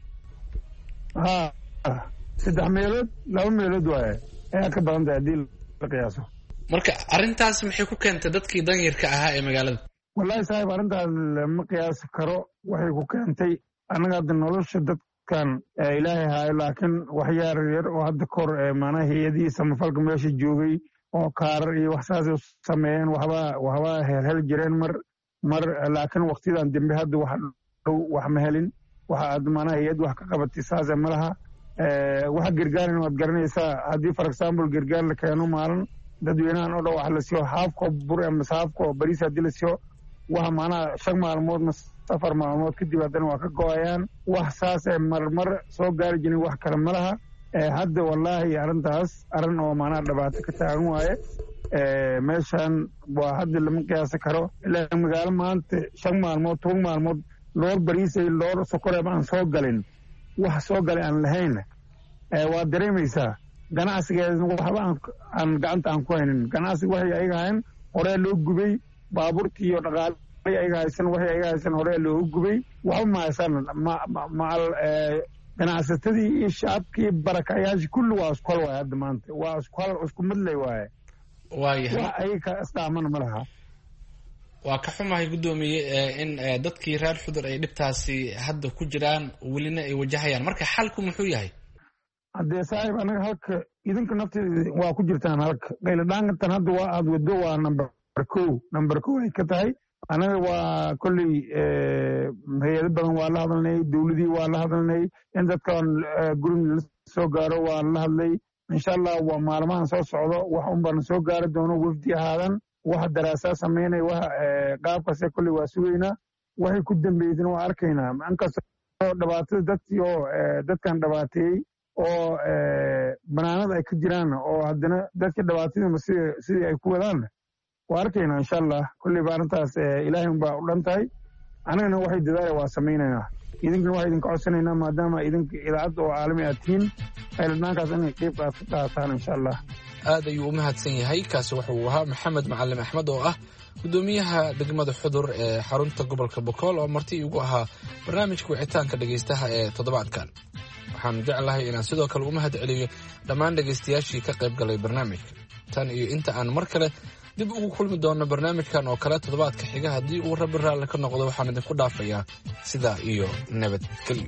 ah 3 meelood 2 meelood waaye ayaa ka badan tahay haddii la qiyaaso marka arrintaas maxay ku keentay dadkii danyarka ahaa ee magaalada wallahi saaxiib arrintaas lama qiyaasi karo waxay ku keentay annaga hadda nolosha dadkan ilaahay haayo laakiin wax yaar yar oo hadda kor maanaha hay-adihii samafalka meesha joogay oo kaarar iyo wax saasay sameeyeen waxbaa helhel jireen mar laakiin waqtiyadan dambe hadda wax dhow wax ma helin waxa aad maanaha hay-ad wax ka qabatay saase ma laha waxa gargaarin waad garanaysaa haddii for example gargaar la keeno maalin dadweynahan oo dhan wax la siiyo haafko bur mase haafko bariis haddii la siiyo waxa maanaha 5 maalmood mase 4 maalmood kadib haddana waa ka go-ayaan wax saasee marmar soo gaari jirin wax kale ma laha hadda wallaahi arrintaas arrin oo maanaha dhibaato ka taagan waaye meeshan waa hadda lama qiyaasi karo ilaa magaalo maanta 5 maalmood 10 maalmood loor bariisay loor sokoreeba aan soo galin wax soo galay aan lahayn waa dareemaysaa ganacsigeedna waxba aan gacanta aan ku haynin ganacsiga waxay ayaga hayn horee loo gubay baabuurtii iyo dhaqaalay ayaga haysan horee loogu gubay waxba ma haysan macal ganacsatadii iyo shacabkii barakayaashii kulli waa isku hal waaye hadda maanta waa isku midlay waaye waayahay wax ayaga ka isdhaaman ma laha waa ka xumahay guddoomiye in dadkii reer xudur ay dhibtaasi hadda ku jiraan welina ay wajahayaan marka xalku muxuu yahay haddee saaxiib anaga halka idinka nafteeda waa ku jirtaan halka qayladhaankan hadda waa aad wado waa number kow ay ka tahay anaga waa kolley hay-ado badan waa la hadalnay dowladii waa la hadalnay in dadkan gurin la soo gaaro waa la hadlay insha allah waa maalmahan soo socdo wax unbana soo gaari doono wafdi ahaadan waxa daraasaa samaynay waxa qaabkase kolley waa sugaynaa waxay ku dambeysana waa arkaynaa inkastoo dhibaatada dadkii oo dadkan dhibaateeyey oo banaanada ay ka jiraan oo haddana dadka dhibaatadiima sidii ay ku wadaanna waa arkaynaa insha allah kolleyba arrintaas ilaahay unbaa u dhan tahay anagana waxay dadaala waa samaynaynaa idinkana waxaa idinka codsanaynaa maadaama idinka idaacadda oo caalami aad tihiin qayladhaankaas inay qayb ka qaataan insha allah aad ayuu u mahadsan yahay kaasi wuxuu ahaa maxamed macalin axmed oo ah guddoomiyaha degmada xudur ee xarunta gobolka bokool oo marti igu ahaa barnaamijka wicitaanka dhegaystaha ee toddobaadkan waxaan jeclahay inaan sidoo kale u mahad celiyo dhammaan dhegaystayaashii ka qayb galay barnaamijka tan iyo inta aan mar kale dib ugu kulmi doono barnaamijkan oo kale toddobaadka xiga haddii uu rabbi raalli ka noqdo waxaan idinku dhaafayaa sidaa iyo nabadgelyo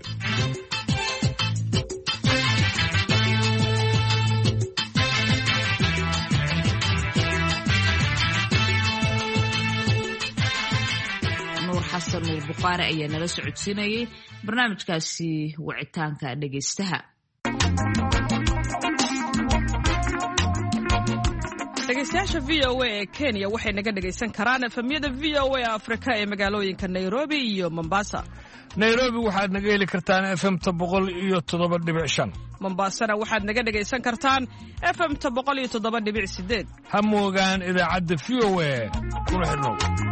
xasan nuur bukhaari ayaa nala socodsiinayay barnaamijkaasi wicitaanka dhegaystaha dhegaystayaasha v o a ee kenya waxay naga dhegaysan karaan efemyada v o a afrika ee magaalooyinka nairobi iyo mombasa nairobi waxaad naga heli kartaan efemta 107.5 mombasana waxaad naga dhegaysan kartaan efemta 107.8 ha moogaan idaacadda v o a kuna xidhnow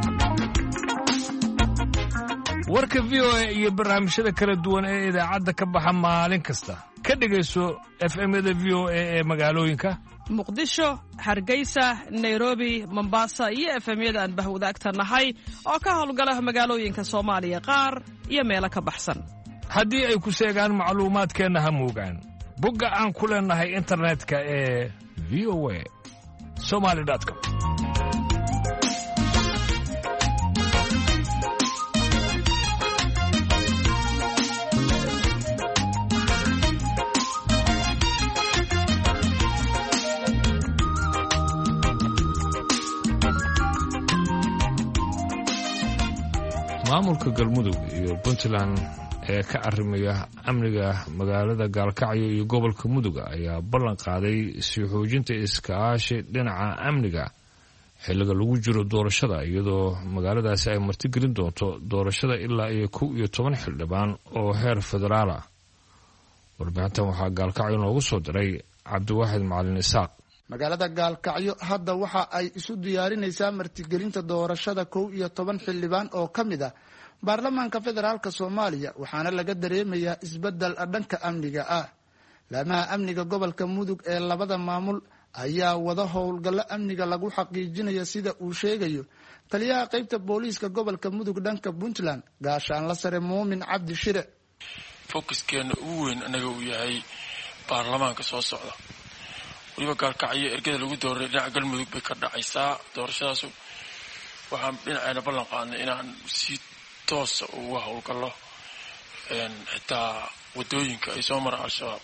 warka v o a iyo barnaamijyada kala duwan ee idaacadda ka baxa maalin kasta ka dhegayso efemyada v o a ee magaalooyinka muqdisho hargeysa nairobi mombasa iyo efemyada aan bahwadaagta nahay oo ka howlgala magaalooyinka soomaaliya qaar iyo meelo ka baxsan haddii ay ku sheegaan macluumaadkeenna ha moogaan bogga aan ku leenahay internetka ee v o a somali.com maamulka galmudug iyo puntland ee ka arrimaya amniga magaalada gaalkacyo iyo gobolka muduga ayaa ballan qaaday sii xoojinta iskaashi dhinaca amniga xilliga lagu jiro doorashada iyadoo magaaladaasi ay martigelin doonto doorashada ilaa iyo 11 xildhibaan oo heer federaal ah warbixintan waxaa gaalkacyo noogu soo diray cabdiwaaxid macalin isaaq magaalada gaalkacyo hadda waxa ay isu diyaarinaysaa martigelinta doorashada 11 xildhibaan oo ka mid ah baarlamaanka federaalka Soomaaliya waxaana laga dareemayaa isbedel dhanka amniga ah laamaha amniga gobolka mudug ee labada maamul ayaa wada howlgalo amniga lagu xaqiijinayo sida uu sheegayo taliyaha qaybta booliiska gobolka mudug dhanka Puntland gaashaan la sare Muumin Cabdi Shire focuskeena ugu weyn anaga uu yahay baarlamaanka soo socda waliba gaalkacyo ergada lagu dooray dhinaca galmudug bay ka dhacaysaa doorashadaas waxaan dhinacayna ballan qaadnay inaan si toos uga howlgallo xitaa wadooyinka ay soo maraan al-shabaab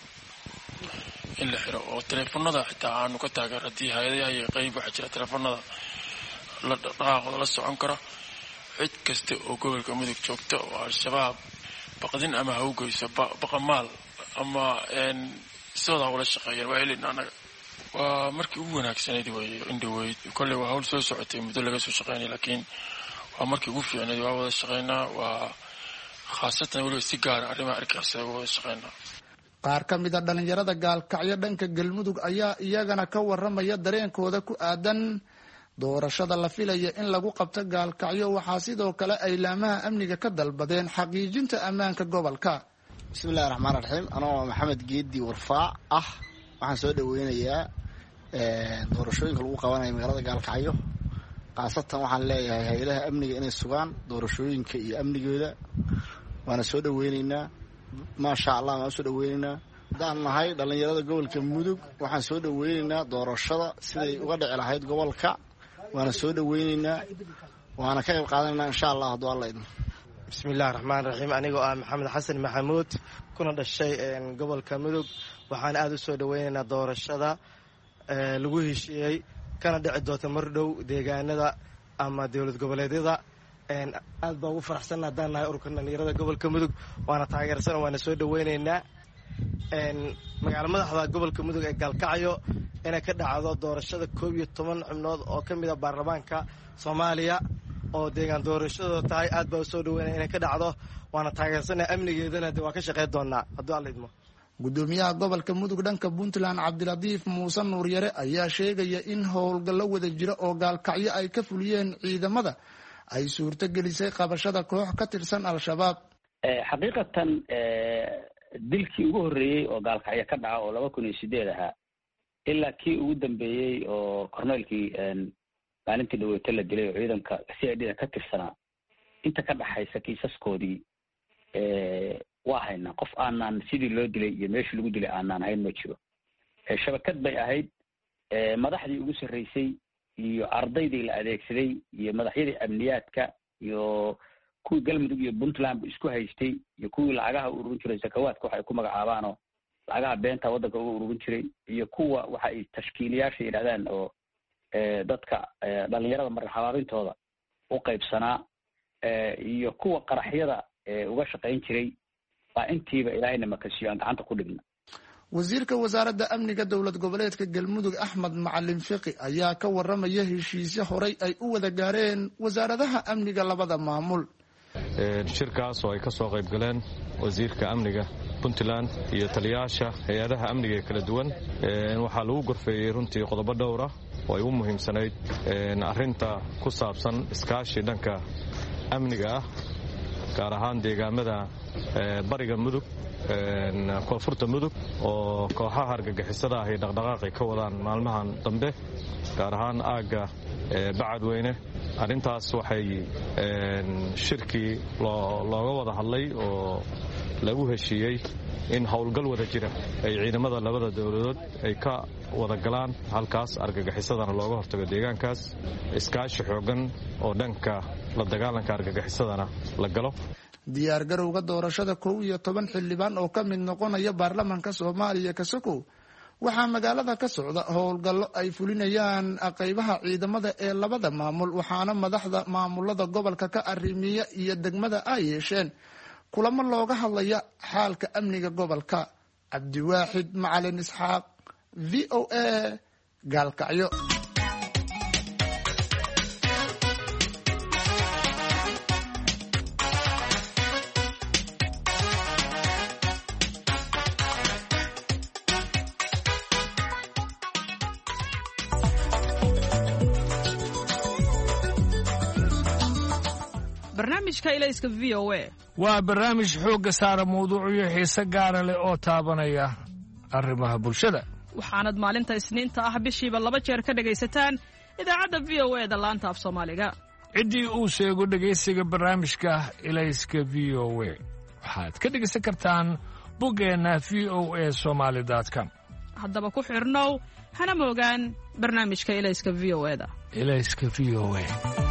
in la xiro oo teleefanada xitaa aanu ka taageer haddii hay-adaha iyo qayb waxaa jira teleefanada la dhaqaaqooda la socon kara cid kasta oo gobolka mudug joogta oo al-shabaab baqdin ama ha u geyso baqamaal ama sidooda ula shaqeeyaan waa helin anaga waa markii ugu wanaagsanayd weeye indhaweyd kolley waa hawl soo socotay muddo laga soo shaqeynay laakiin waa markii ugu fiicnayd waa wada shaqeynaa waa khaasatan weliba si gaara arrimaha argixisada wada shaqeynaa qaar ka mid a dhalinyarada gaalkacyo dhanka galmudug ayaa iyagana ka waramaya dareenkooda ku aadan doorashada la filaya in lagu qabto gaalkacyo waxaa sidoo kale ay laamaha amniga ka dalbadeen xaqiijinta ammaanka gobolka bismillahi raxmaan raxiim anoo maxamed geedi warfaac ah waxaan soo dhaweynayaa doorashooyinka lagu qabanayo magaalada gaalkacyo khaasatan waxaan leeyahay hay-adaha amniga inay sugaan doorashooyinka iyo amnigooda waana soo dhaweyneynaa maasha allah waan soo dhaweyneynaa haddaan nahay dhalinyarada gobolka mudug waxaan soo dhaweyneynaa doorashada siday uga dhici lahayd gobolka waana soo dhaweyneynaa waana ka qayb qaadanayna insha allah hadduu alla idmo. bismillahi raxmaan raxiim. anigoo ah maxamed xasan maxamuud kuna dhashay gobolka mudug waxaan aada u soo dhaweynaynaa doorashada lagu heshiiyey kana dhici doonta mar dhow deegaanada ama dowlad goboleedyada. aad baa ugu faraxsanna haddaan nahay ururka dhalinyarada gobolka mudug waana taageersan waana soo dhaweynaynaa magaala madaxda gobolka mudug ee gaalkacyo inay ka dhacdo doorashada 11 xubnood oo ka mid ah baarlamaanka Soomaaliya oo deegaan doorashadooda tahay. aad baa u soo dhaweynaya inay ka dhacdo waana taageersanaa amnigeedana waa ka shaqeyn doonaa hadduu alla idmo. gudoomiyaha gobolka mudug dhanka puntland cabdilatiif muuse nuuryare ayaa sheegaya in howlgallo wada jira oo gaalkacyo ay ka fuliyeen ciidamada ay suurto gelisay qabashada koox ka tirsan al-shabaab. xaqiiqatan dilkii ugu horreeyey oo gaalkacyo ka dhaca oo 2008 ahaa ilaa kii ugu dambeeyey oo korneelkii maalintii dhaweete la dilay oo ciidanka CID ka tirsanaa inta ka dhaxaysa kiisaskoodii waa haynaa. qof aanaan sidii loo dilay iyo meeshii lagu dilay aanaan hayn ma jiro. shabakad bay ahayd madaxdii ugu sarreysay iyo ardaydii la adeegsaday iyo madaxyadii amniyaadka iyo kuwii galmudug iyo puntland isku haystay iyo kuwii lacagaha u ururin jiray sakawaadka waxa ay ku magacaabaanoo lacagaha beenta waddanka uga ururin jiray iyo kuwa waxa ay tashkiiliyaasha yidhahdaan oo dadka dhalinyarada marxabaabintooda u qaybsanaa iyo kuwa qaraxyada uga shaqayn jiray baa intiiba ilaahayna makasiyo aan gacanta ku dhigna. wasiirka wasaaradda amniga dowlad goboleedka galmudug axmed macalin fiqi ayaa ka waramaya heshiisyo horay ay u wada gaareen wasaaradaha amniga labada maamul. shirkaas oo ay ka soo qayb galeen wasiirka amniga puntland iyo taliyaasha hay-adaha amniga ee kala duwan waxaa lagu gorfeeyey runtii qodobo dhowra oo ay u muhiimsanayd arrinta ku saabsan iskaashi dhanka amniga ah gaar ahaan deegaamada bariga mudug koonfurta mudug oo kooxaha argagixisada ah ay dhaqdhaqaaqi ka wadaan maalmahan dambe gaar ahaan aagga bacadweyne. arrintaas waxay shirkii looga wada hadlay oo lagu heshiiyey in howlgal wada jira ay ciidamada labada dowladood ay ka wada galaan halkaas argagixisadana looga hortago deegaankaas iskaashi xoogan oo dhanka la dagaalanka argagixisadana la galo. diyaar garowga doorashada 11 xildhibaan oo ka mid noqonaya baarlamaanka Soomaaliya ka sokow waxaa magaalada ka socda howlgallo ay fulinayaan qaybaha ciidamada ee labada maamul waxaana madaxda maamulada gobolka ka arrimiya iyo degmada ay yeesheen kulamo looga hadlaya xaalka amniga gobolka. cabdiwaaxid macalin isxaaq VOA gaalkacyo. waa barnaamij xoogga saara mawduucyo xiise gaara leh oo taabanaya arrimaha bulshada. waxaanad maalinta isniinta ah bishiiba 2 jeer ka dhegaysataan idaacadda VOA da laanta af Soomaaliga. ciddii uu sheego dhegaysiga barnaamijka ilayska VOA waxaad ka dhegaysan kartaan boggeena voasomali.com. haddaba ku xirnow hana moogaan barnaamijka ilayska VOA da. ilayska VOA.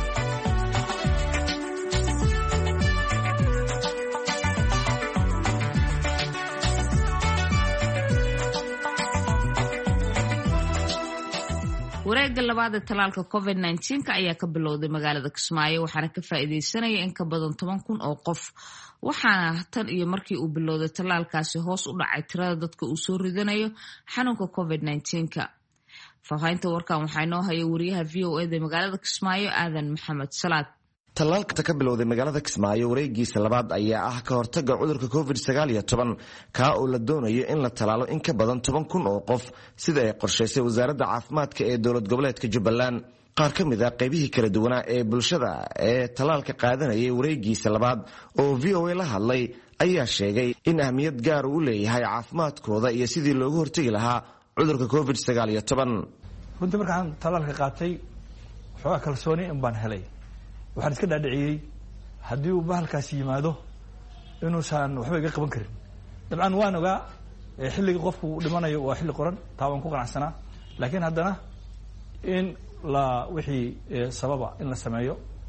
wareegga labaad ee talaalka COVID-19 ayaa ka bilowday magaalada Kismaayo waxaana ka faa'iideysanaya in ka badan 10,000 oo qof. waxaana tan iyo markii uu bilowday talaalkaasi hoos u dhacay tirada dadka uu soo ridanayo xanuunka COVID-19. faafahinta warkan waxaa inoo haya wariyaha VOA ee magaalada Kismaayo Aadan Maxamed Salaad. talaalka ka bilowday magaalada Kismaayo wareegiisa labaad ayaa ah ka hortagga cudurka COVID-19 ka oo la doonayo in la talaalo in ka badan 10,000 oo qof sida ay qorshaysay wasaaradda caafimaadka ee dowlad goboleedka Jubbaland. qaar ka mid ah qaybihii kala duwanaa ee bulshada ee talaalka qaadanayay wareegiisa labaad oo VOA la hadlay ayaa sheegay in ahmiyad gaar uu leeyahay caafimaadkooda iyo sidii looga hortagi lahaa cudurka COVID-19. runtii markaan talaalka qaatay waxaa kalsooni in baan helay. waxaan iska dhaadhiciyey haddii uu bahalkaasi yimaado inuusan waxba iga qaban karin. dabcan waan ogaa xilliga qofku uu dhimanayo waa xilli qoran taa waan ku qanacsanaa laakiin haddana in la wixii sababa in la sameeyo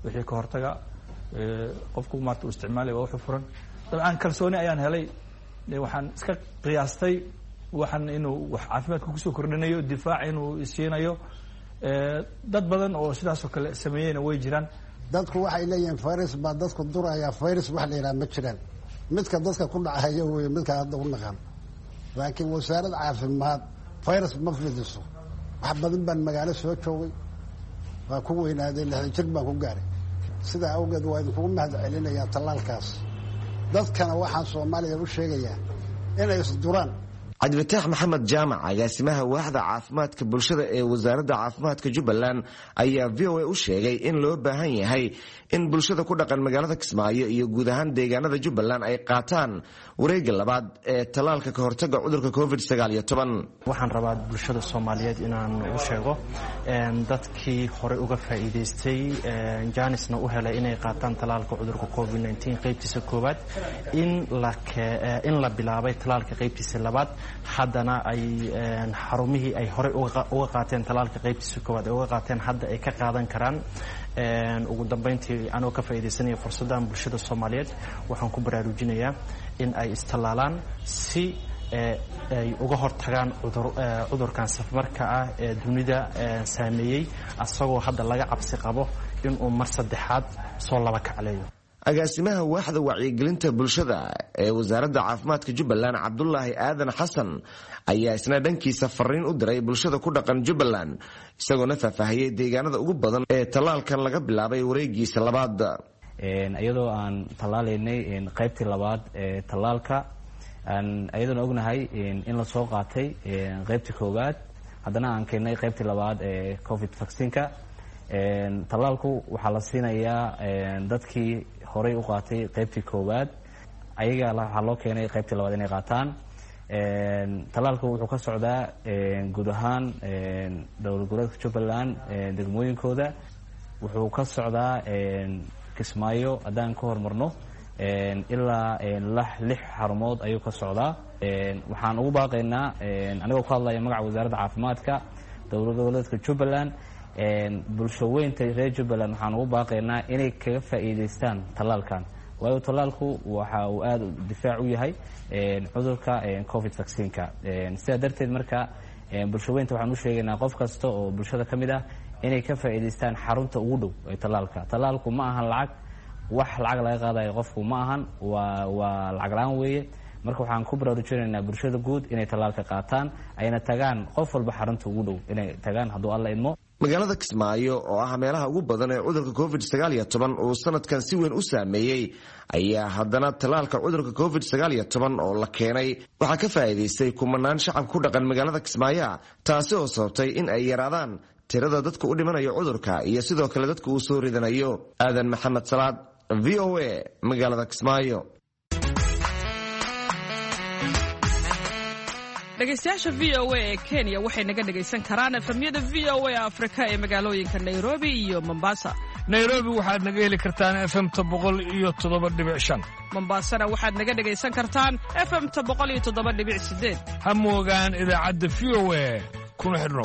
wixii ka hortaga qofku maarta uu isticmaalay waa wuxuu furan dabcan kalsooni ayaan helay waxaan iska qiyaastay waxaan inuu wax caafimaadka kusoo kordhinayo difaac inuu isiinayo dad badan oo sidaasoo kale sameeyeyna way jiraan dadku waxay leeyihiin virus baa dadku duraya virus wax la yidhaha ma jiraan midka dadka ku dhacaya wey midka hadda u naqan laakiin wasaarad caafimaad virus ma fidiso wax badan baan magaalo soo joogay waa ku weynaaday 60 jir baan ku gaaray sidaa awgeed waa idinkugu mahad celinayaa tallaalkaas dadkana waxaan Soomaaliya u sheegayaa inay isduraan cabdifataax maxamed jaamac agaasimaha waaxda caafimaadka bulshada ee wasaaradda caafimaadka Jubbaland ayaa VOA u sheegay in loo baahan yahay in bulshada ku dhaqan magaalada Kismaayo iyo guud ahaan deegaanada Jubbaland ay qaataan wareegga labaad ee talaalka ka hortagga cudurka COVID-19 waxaan rabaa bulshada Soomaaliyeed inaan u sheego dadkii hore uga faa'iideystay jaanisna u helay inay qaataan talaalka cudurka COVID-19 qaybtiisa koowaad in la bilaabay talaalka qaybtiisa labaad haddana ay xarumihii ay hore uga qaateen talaalka qaybtiisa koowaad ay uga qaateen hadda ay ka qaadan karaan ugu dambeyntii anoo ka faa'iideysanaya fursaddan bulshada Soomaaliyeed waxaan ku baraarujinayaa in ay istalaalaan si ay uga hortagaan cudurkan safmarka ah ee dunida saameeyay asagoo hadda laga cabsi qabo in uu mar saddexaad soo laba kacleeyo agaasimaha waaxda wacyigelinta bulshada ee wasaaradda caafimaadka Jubbaland Cabdullaahi Aadan Xasan ayaa isna dhankiisa fariin u diray bulshada ku dhaqan Jubbaland isagoo na faahfaahiyay deegaanada ugu badan ee talaalkan laga bilaabay wareegiisa labaad iyadoo aan talaaleynay qaybtii labaad ee talaalka iyadoo ognahay in la soo qaatay qaybtii koowaad haddana aan keenay qaybtii labaad ee COVID vaccine-ka talaalku waxaa la siinayaa dadkii horey u qaatay qaybtii koowaad ayaga waxaa loo keenay qaybtii labaad inay qaataan talaalku wuxuu ka socdaa guud ahaan dowlad goboleedka Jubbaland degmooyinkooda wuxuu ka socdaa Kismaayo haddaan ka hormarno ilaa 6 xarumood ayuu ka socdaa waxaan ugu baaqaynaa anigoo ku hadlaya magaca wasaaradda caafimaadka dowlad goboleedka Jubbaland bulsho weynta reer Jubbaland waxaan ugu baaqaynaa inay kaga faa'iideystaan talaalkan waayo talaalku waxa uu aad difaac u yahay cudurka COVID vaccine-ka sidaa darteed marka bulsho weynta waxaan u sheegaynaa qof kasta oo bulshada ka mid ah inay ka faa'iideystaan xarunta ugu dhow ee talaalku ma ahan wax lacag laga qaadayo qofku ma ahan waa lacag la'aan weeye marka waxaan ku baraarujinaynaa bulshada guud inay talaalka qaataan ayna tagaan qof walba xarunta ugu dhow inay tagaan hadduu alla idmo magaalada Kismaayo oo ah meelaha ugu badan ee cudurka COVID-19 uu sanadkan si weyn u saameeyay ayaa haddana talaalka cudurka COVID-19 oo la keenay waxaa ka faa'iideystay kumanaan shacab ku dhaqan magaalada Kismaayo taasi oo sababtay in ay yaraadaan tirada dadka u dhimanayo cudurka iyo sidoo kale dadka uu soo ridanayo aadan maxamed salaad VOA magaalada Kismaayo dhegaystayaasha VOA ee Kenya waxay naga dhagaysan karaan efemyada VOA Afrika ee magaalooyinka Nairobi iyo Mombasa. Nairobi waxaad naga heli kartaan FM-ta 107.5. Mombasana waxaad naga dhagaysan kartaan FM-ta 107.8. Ha moogaan idaacadda VOA kuna xidhnow.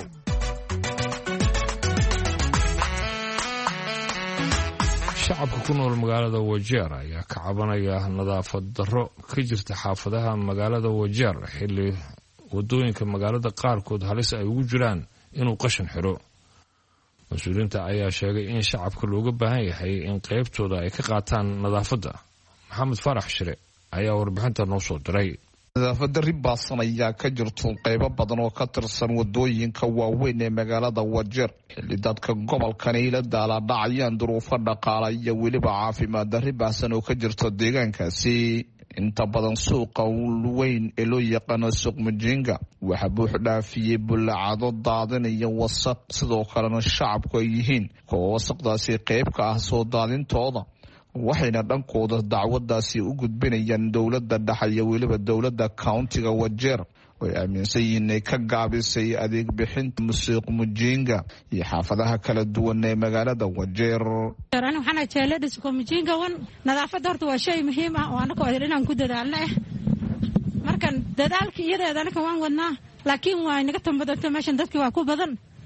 shacabka ku nool magaalada Wajeer ayaa ka cabanaya nadaafad darro ka jirta xaafadaha magaalada Wajeer xilli wadooyinka magaalada qaarkood halis ay ugu jiraan inuu qashin xiro mas'uuliyiinta ayaa sheegay in shacabka looga baahan yahay in qaybtooda ay ka qaataan nadaafadda maxamed farax shire ayaa warbixinta noo soo diray nadaafadda ribaasan ayaa ka jirto qaybo badan oo ka tirsan wadooyinka waaweyn ee magaalada Wajeer xilli dadka gobolkani la daaladhacayaan duruufo dhaqaale iyo weliba caafimaad darri baahsan oo ka jirto deegaankaasi inta badan suuqa weyn ee loo yaqaano suuq Mujinga waxa buux dhaafiyay bullaacado daadinaya wasaq sidoo kalena shacabku ay yihiin kuwa wasaqdaasi qayb ka ah soo daadintooda waxayna dhankooda dacwadaasi u gudbinayaan dowladda dhexe iyo weliba dowladda countiga Wajeer way aaminsan yihiin inay ka gaabisay adeeg bixinta suuq Mujinga iyo xaafadaha kala duwan ee magaalada Wajeer. waxaan jeeladis suuq Mujinga nadaafadda horta waa shay muhiim ah oo anaka inaan ku dadaalno markan dadaalka iyadeeda anaka waan wadnaa laakiin waa inaga tambadanta meeshan dadkii waa ku badan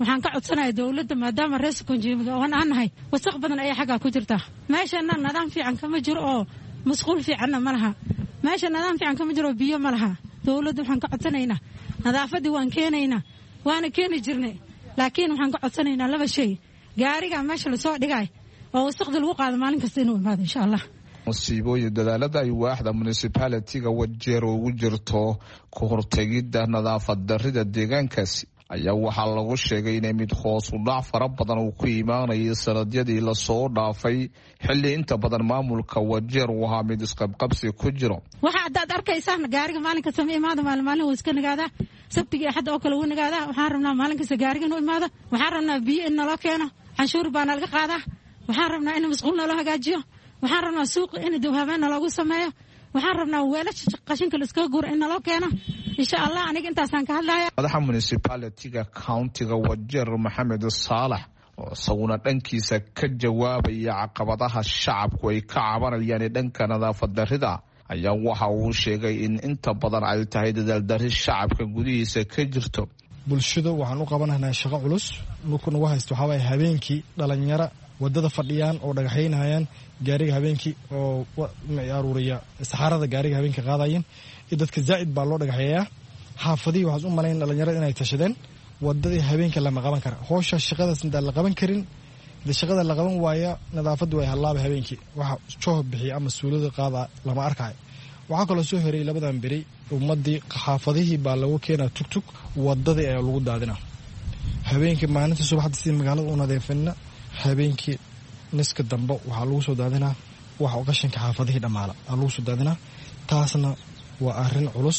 waxaan ka codsanayaa dowladda maadaama reer Konjiimada oo aan nahay wasaq badan ayaa xagga ku jirta meeshana nidaam fiican kama jiro oo masquul fiicanna ma laha meesha nidaam fiican kama jiro biyo ma laha dowladda waxaan ka codsanaynaa nadaafadii waan keenaynaa waana keeni jirnay laakiin waxaan ka codsanaynaa laba shay gaariga meesha la soo dhigay oo wasaqda lagu qaado maalin kasta inuu imaado insha Allah musiibooyin dadaalada ay waaxda municipality-ga Wajeer ugu jirto ka hortagidda nadaafad darrida deegaankaasi ayaa waxaa lagu sheegay inay mid hoos u dhac fara badan uu ku imaanayay sanadyadii la soo dhaafay xilli inta badan maamulka Wajeer uu ahaa mid isqabqabsi ku jiro waxa aad arkaysaan gaariga maalin kasta ma imaado maalin uu iska nagaada sabtiga axad oo kale uu nagaada waxaan rabnaa maalin kasta gaariga inuu imaado waxaan rabnaa biyo in nala keeno canshuur baan laga qaadaa waxaan rabnaa in masquulna loo hagaajiyo waxaan rabnaa suuq in dawhabeena lagu sameeyo waxaan rabnaa weelasha qashinka la iska guur in nala keeno insha Allah aniga intaasaan ka hadlayaa madaxa municipality-ga county-ga Wajeer Maxamed Saalax oo isaguna dhankiisa ka jawaabaya caqabadaha shacabku ay ka cabanayaan dhanka nadaafad darrida ayaa waxa uu sheegay in inta badan ay tahay dadaal darri shacabka gudihiisa ka jirto bulshada waxaan u qabanaynaa shaqo culus markuu nagu haysto waxa way habeenkii dhalinyaro wadada fadhiyaan oo dhagaxaynayaan gaariga habeenkii oo aruuriya saxarada gaariga habeenkii qaadayeen dadka zaid baa loo dhagaxeeyaa xaafadii waxaas u malayn dhalinyarada inay tashadeen wadadii habeenkii lama qaban kara howsha shaqadaas inta la qaban karin shaqada la qaban waaya nadaafadu way halaaba habeenkii waxa joob bixiya ama suulada qaada lama arkay waxa kale soo heray labadan bari ummadii xaafadihii baa lagu keenaa tugtug wadadii ayaa lagu daadinaa habeenkii maalinta subaxdii si magaalada u nadiifina habeenkii niska dambe waxa lagu soo daadinaa waxa qashinka xaafadihii dhamaala lagu soo daadinaa taasna waa arrin culus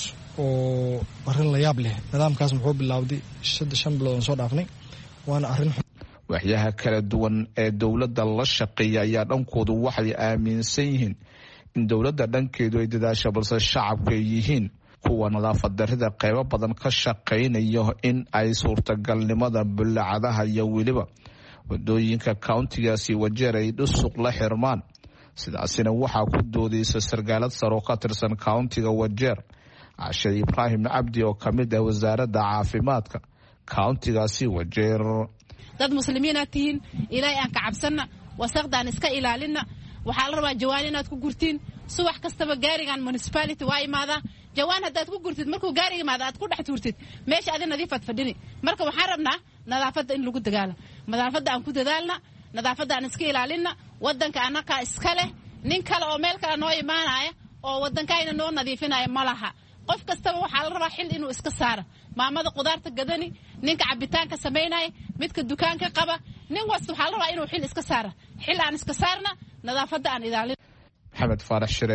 oo arrin la yaab leh nidaamkaas muxuu bilowday 5 bilood soo dhaafnay waana arrin waxyaha kala duwan ee dowladda la shaqeeya ayaa dhankoodu waxay aaminsan yihiin in dowladda dhankeedu ay dadaasho balse shacabku ay yihiin kuwa nadaafad darrida qaybo badan ka shaqaynayo in ay suurtagalnimada bullacadaha iyo weliba wadooyinka countigaasi Wajeer ay dhusuq la xirmaan sidaasina waxaa ku doodaysa sargaalad sare oo ka tirsan countiga Wajeer Asha Ibrahim Abdi oo kamid ah wasaaradda caafimaadka countigaasi Wajeer dad muslimiin ah tihiin ilaahay aan ka cabsana wasaqdaan iska ilaalina waxa la rabaa jawaan inaad ku gurtiin subax kastaba gaarigan municipality waa imaada jawaan hadaad ku gurtid markuu gaariga imaado aad ku dhex tuurtid meesha aad nadiifad fadhini marka waxaan rabnaa nadaafada in lagu dagaalo nadaafada aan ku dadaalna nadaafada aan iska ilaalina wadanka anaka iska leh nin kale oo meel kale noo imaanaya oo wadankayna noo nadiifinaya malaha qof kastaba waxa la rabaa xil inuu iska saaro maamada qudaarta gadani ninka cabitaanka sameynay midka dukaanka qaba nin wasta waxa la rabaa inuu xil iska saaro xil aan iska saarna nadaafada aan ilaalin Maxamed Faarax Shire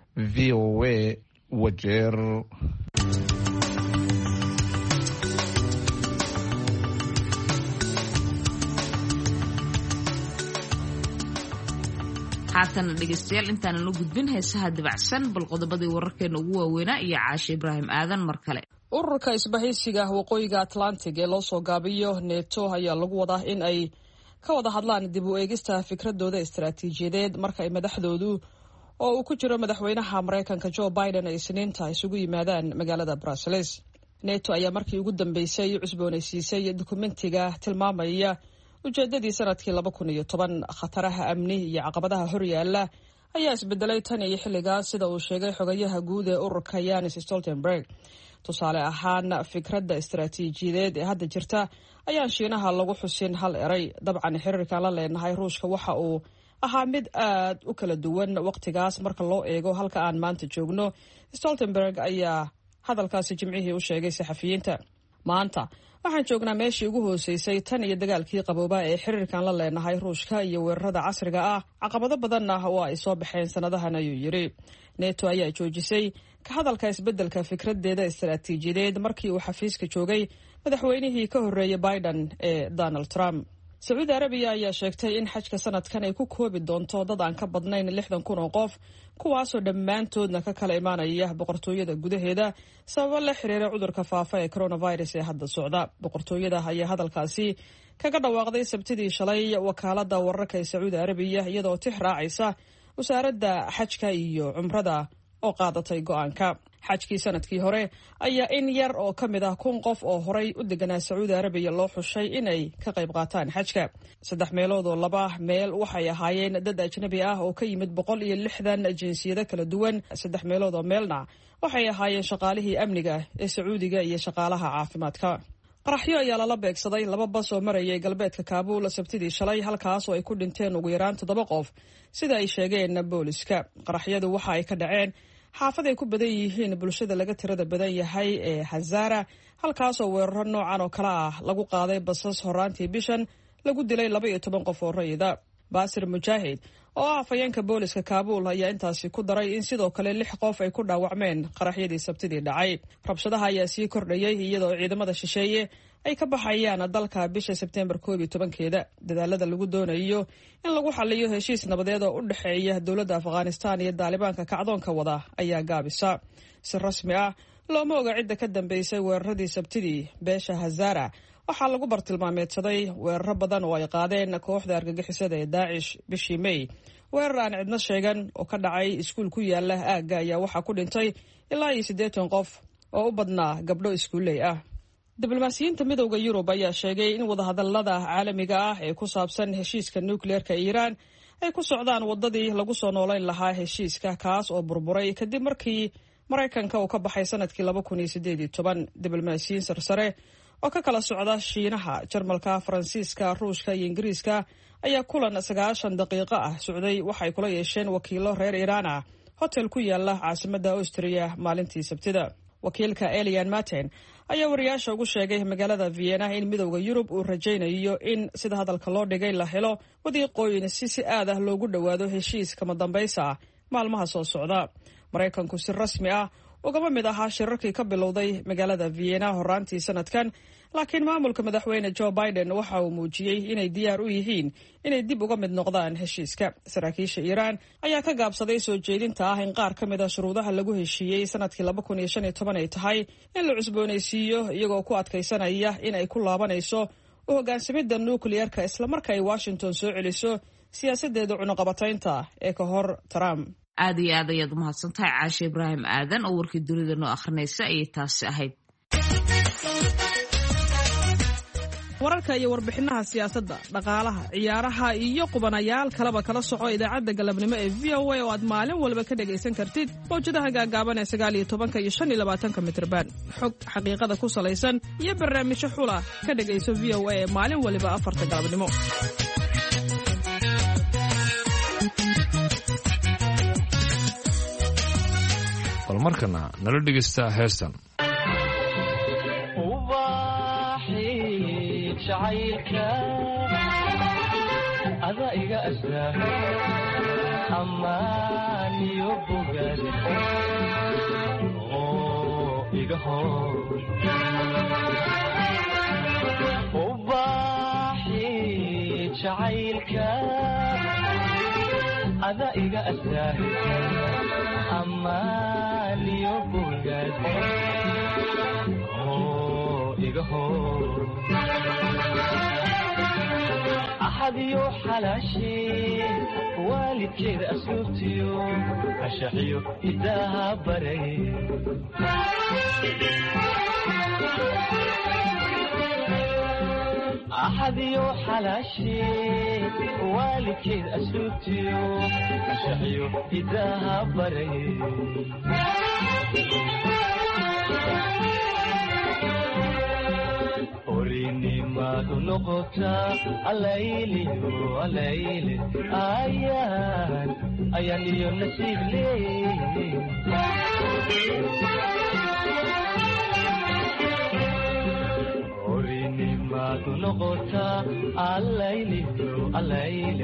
VOA Wajeer haatan dhegeystayaal intaan la gudbin heesaha dibacsan bal qodobadii wararkeena ugu waaweynaa iyo Caashe Ibrahim Aadan mar kale ururka isbahaysiga waqooyiga Atlantic ee loo soo gaabiyo NATO ayaa lagu wadaa in ay ka wada hadlaan dib u eegista fikradooda istiraatiijiyadeed marka ay madaxdoodu oo uu ku jiro madaxweynaha Mareykanka Joe Biden ay Isniinta isugu yimaadaan magaalada Brussels. NATO ayaa markii ugu dambeysay cusboonaysiisay dokumentiga tilmaamaya ujeedadii sanadkii 2010 khataraha amni iyo caqabadaha horyaala ayaa isbedelay tan iyo xilligaas sida uu sheegay xogayaha guud ee ururka Jens Stoltenberg. tusaale ahaan fikradda istiraatiijiyadeed ee hadda jirta ayaan Shiinaha lagu xusin hal eray dabcan xiriirka la leenahay Ruushka waxa uu ahaa mid aad u kala duwan waqtigaas marka loo eego halka aan maanta joogno. Stoltenberg ayaa hadalkaasi Jimcihii u sheegay saxafiyiinta. Maanta waxaan joognaa meeshii ugu hooseysay tan iyo dagaalkii qabooba ee xiriirkan la leenahay Ruushka iyo weerarada casriga ah caqabado badan ah oo ay soo baxeen sanadahan ayuu yiri. NATO ayaa joojisay ka hadalka isbedelka fikradeeda istiraatiijiyadeed markii uu xafiiska joogay madaxweynihii ka horeeyay Biden ee Donald Trump. Saudi Arabia ayaa sheegtay in xajka sanadkan ay ku koobi doonto dad aan ka badnayn 60,000 oo qof kuwaasoo dhammaantoodna ka kala imaanaya boqortooyada gudaheeda sababo la xiriira cudurka faafa ee coronavirus ee hadda socda. Boqortooyada ayaa hadalkaasi kaga dhawaaqday Sabtidii shalay wakaalada wararka ee Saudi Arabia iyadoo tix raacaysa wasaaradda xajka iyo cumrada oo qaadatay go'aanka. xajkii sanadkii hore ayaa in yar oo ka mid ah 1,000 qof oo horay u deganaa Sacuudi Arabiya loo xushay inay ka qayb qaataan xajka. 3 meelood oo 2 meel waxay ahaayeen dad ajnabi ah oo ka yimid 160 jinsiyado kala duwan. 3 meelood oo meelna waxay ahaayeen shaqaalihii amniga ee Sacuudiga iyo shaqaalaha caafimaadka. qaraxyo ayaa lala beegsaday 2 bas oo marayay galbeedka Kaabul Sabtidii shalay, halkaas oo ay ku dhinteen ugu yaraan 7 qof sida ay sheegeen booliska. qaraxyadu waxa ay ka dhaceen xaafad ay ku badan yihiin bulshada laga tirada badan yahay ee Hazara, halkaas oo weeraro noocan oo kala ah lagu qaaday basas horaantii bishan lagu dilay 12 qof oo rayida. Baasir Mujaahid oo ah afayeenka booliska Kaabul ayaa intaasi ku daray in sidoo kale 6 qof ay ku dhaawacmeen qaraxyadii Sabtidii dhacay. Rabshadaha ayaa sii kordhayay iyadoo ciidamada shisheeye ay ka baxayaan dalka bisha Sebtembar 12-keeda. dadaalada lagu doonayo in lagu xalliyo heshiis nabadeed oo u dhaxeeya dowladda Afghanistan iyo Daalibaanka kacdoonka wada ayaa gaabisa. si rasmi ah looma oga cidda ka dambeysay weeraradii Sabtidii beesha Hazara. waxaa lagu bartilmaameedsaday weeraro badan oo ay qaadeen kooxda argagixisada ee Daesh bishii May. weerar aan cidna sheegan oo ka dhacay iskuul ku yaala aagga ayaa waxaa ku dhintay ilaa 80 qof oo u badnaa gabdho iskuuley ah. diblomaasiyiinta midowda Yurub ayaa sheegay in wadahadallada caalamiga ah ee ku saabsan heshiiska nukleerka Iiraan ay ku socdaan wadadii lagu soo noolayn lahaa heshiiska kaas oo burburay kadib markii Mareykanka uu ka baxay sanadkii 2018. diblomaasiyiin sarsare oo ka kala socda Shiinaha, Jarmalka, Faransiiska, Ruushka iyo Ingiriiska ayaa kulan 90 daqiiqo ah socday waxay kula yeesheen wakiilo reer Iiraan ah hotel ku yaala caasimadda Austria maalintii Sabtida. wakiilka Elian Martin ayaa wariyaasha ugu sheegay magaalada Vienna in midowda Yurub uu rajaynayo in sida hadalka loo dhigay la helo wadiiqooyin si aad ah loogu dhawaado heshiis kama dambaysa maalmaha soo socda. Mareykanku si rasmi ah ugama mid ahaa shirarkii ka bilowday magaalada Vienna horaantii sanadkan, laakiin maamulka madaxweyne Joe Biden waxa uu muujiyey inay diyaar u yihiin inay dib uga mid noqdaan heshiiska. saraakiisha Iiraan ayaa ka gaabsaday soo jeedinta ah in qaar ka mid ah shuruudaha lagu heshiiyey sanadkii 2015 ay tahay in la cusboonaysiiyo, iyagoo ku adkaysanaya in ay ku laabanayso u hoggaansamidda nukliyeerka isla marka ay Washington soo celiso siyaasadeeda cunaqabataynta ee ka hor Trump. aad iyo aad ayaad umahadsantahay Caashe Ibraahim Aadan oo warkii dunida noo akhrinaysa ayay taasi ahayd. wararka iyo warbixinaha siyaasadda, dhaqaalaha, ciyaaraha iyo qubanayaal kaleba kala soco idaacadda galabnimo ee VOA oo aad maalin walba ka dhagaysan kartid mawjadaha gaagaaban ee 19 iyo 25 mitirban. xog xaqiiqada ku salaysan iyo barnaamijyo xula ka dhagayso VOA ee maalin waliba 4 galabnimo. bal markana nala dhegaysta heestan. ada iga asraa amaan iyo bogaad oo iga hor ubaaxi jacaylka ada iga asraa amaan iyo bogaad oo iga hor axadiyo xalaashee waalidkeeda asluubtiyo ashaxiyo idaaha baray axadiyo xalaashee waalidkeeda asluubtiyo ashaxiyo idaaha baray orinimadu noqotaa alayliyo alayle ayaan iyo nasiib leey orinimadu noqotaa alayliyo alayle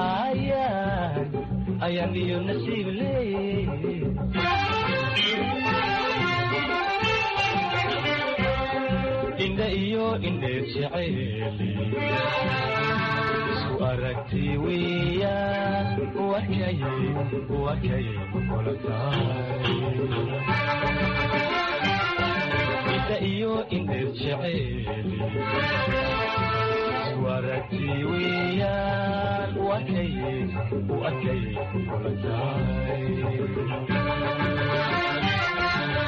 ayaan iyo nasiib leey indha iyo indheer jeceeli isku aragti weeyaan wakay kula tahay indha iyo indheer jeceeli isku aragti weeyaan wakay kula tahay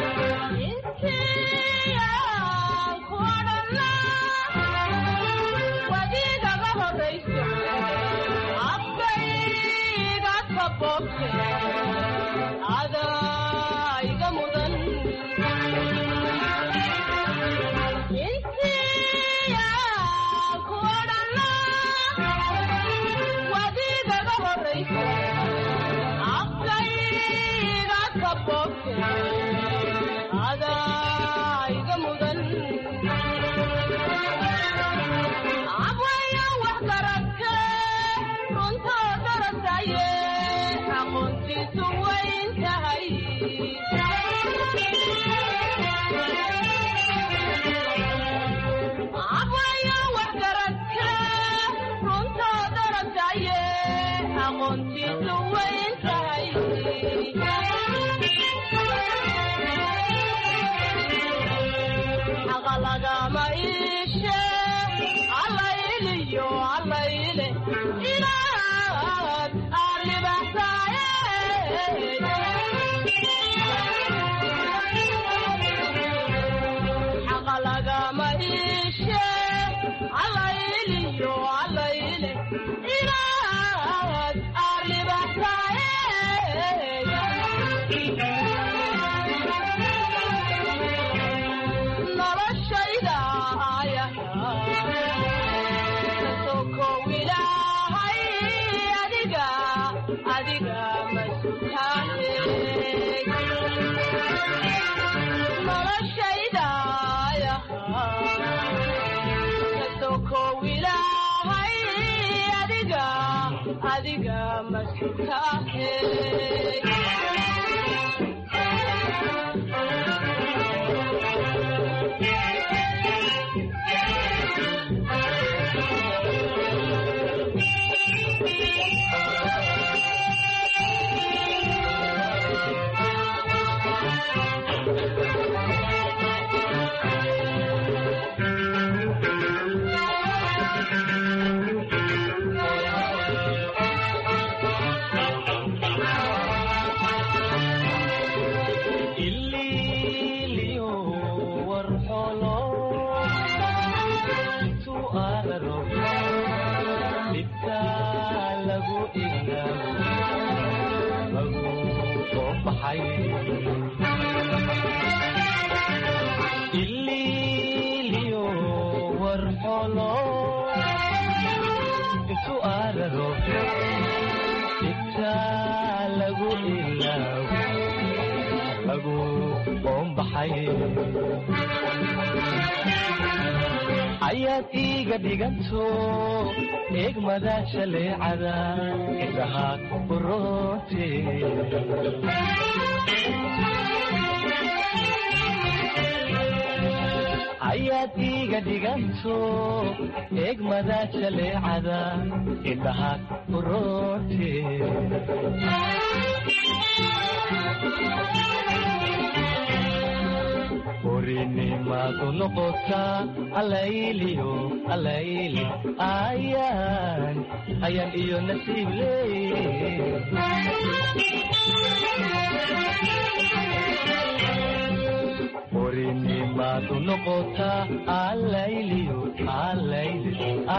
ayaad iiga dhiganto eegmada shaleecada indhaha uroote ayaad iiga dhiganto eegmada shaleecada indhaha uroote orinimadu noqotaa alayliyo alayli ayaan iyo nasiib leey orinimadu noqotaa alayliyo alayli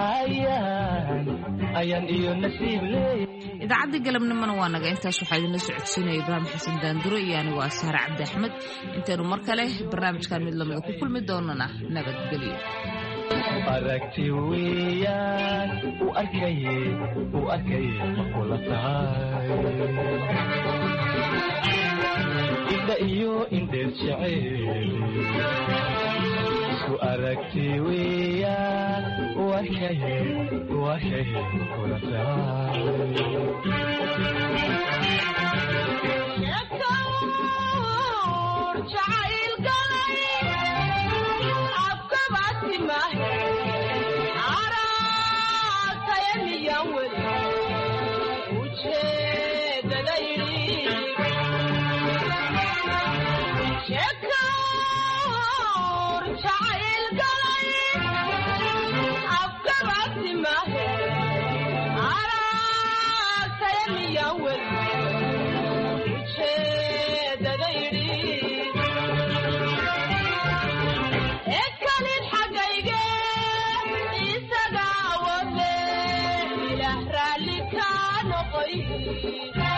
ayaan iyo nasiib leey idaacadda galabnimona waa naga intaas waxaa idinla socodsiinaya ibraahim xasan daanduro iyo anigu waa sahre cabdi axmed intaynu mar kale barnaamijkan mid lamida ku kulmi doonana nabadgelyo aragti weeyaan u arkaye makula tahay indha iyo indheer jecel isku aragti weeyaan u arkaye makula tahay Rally can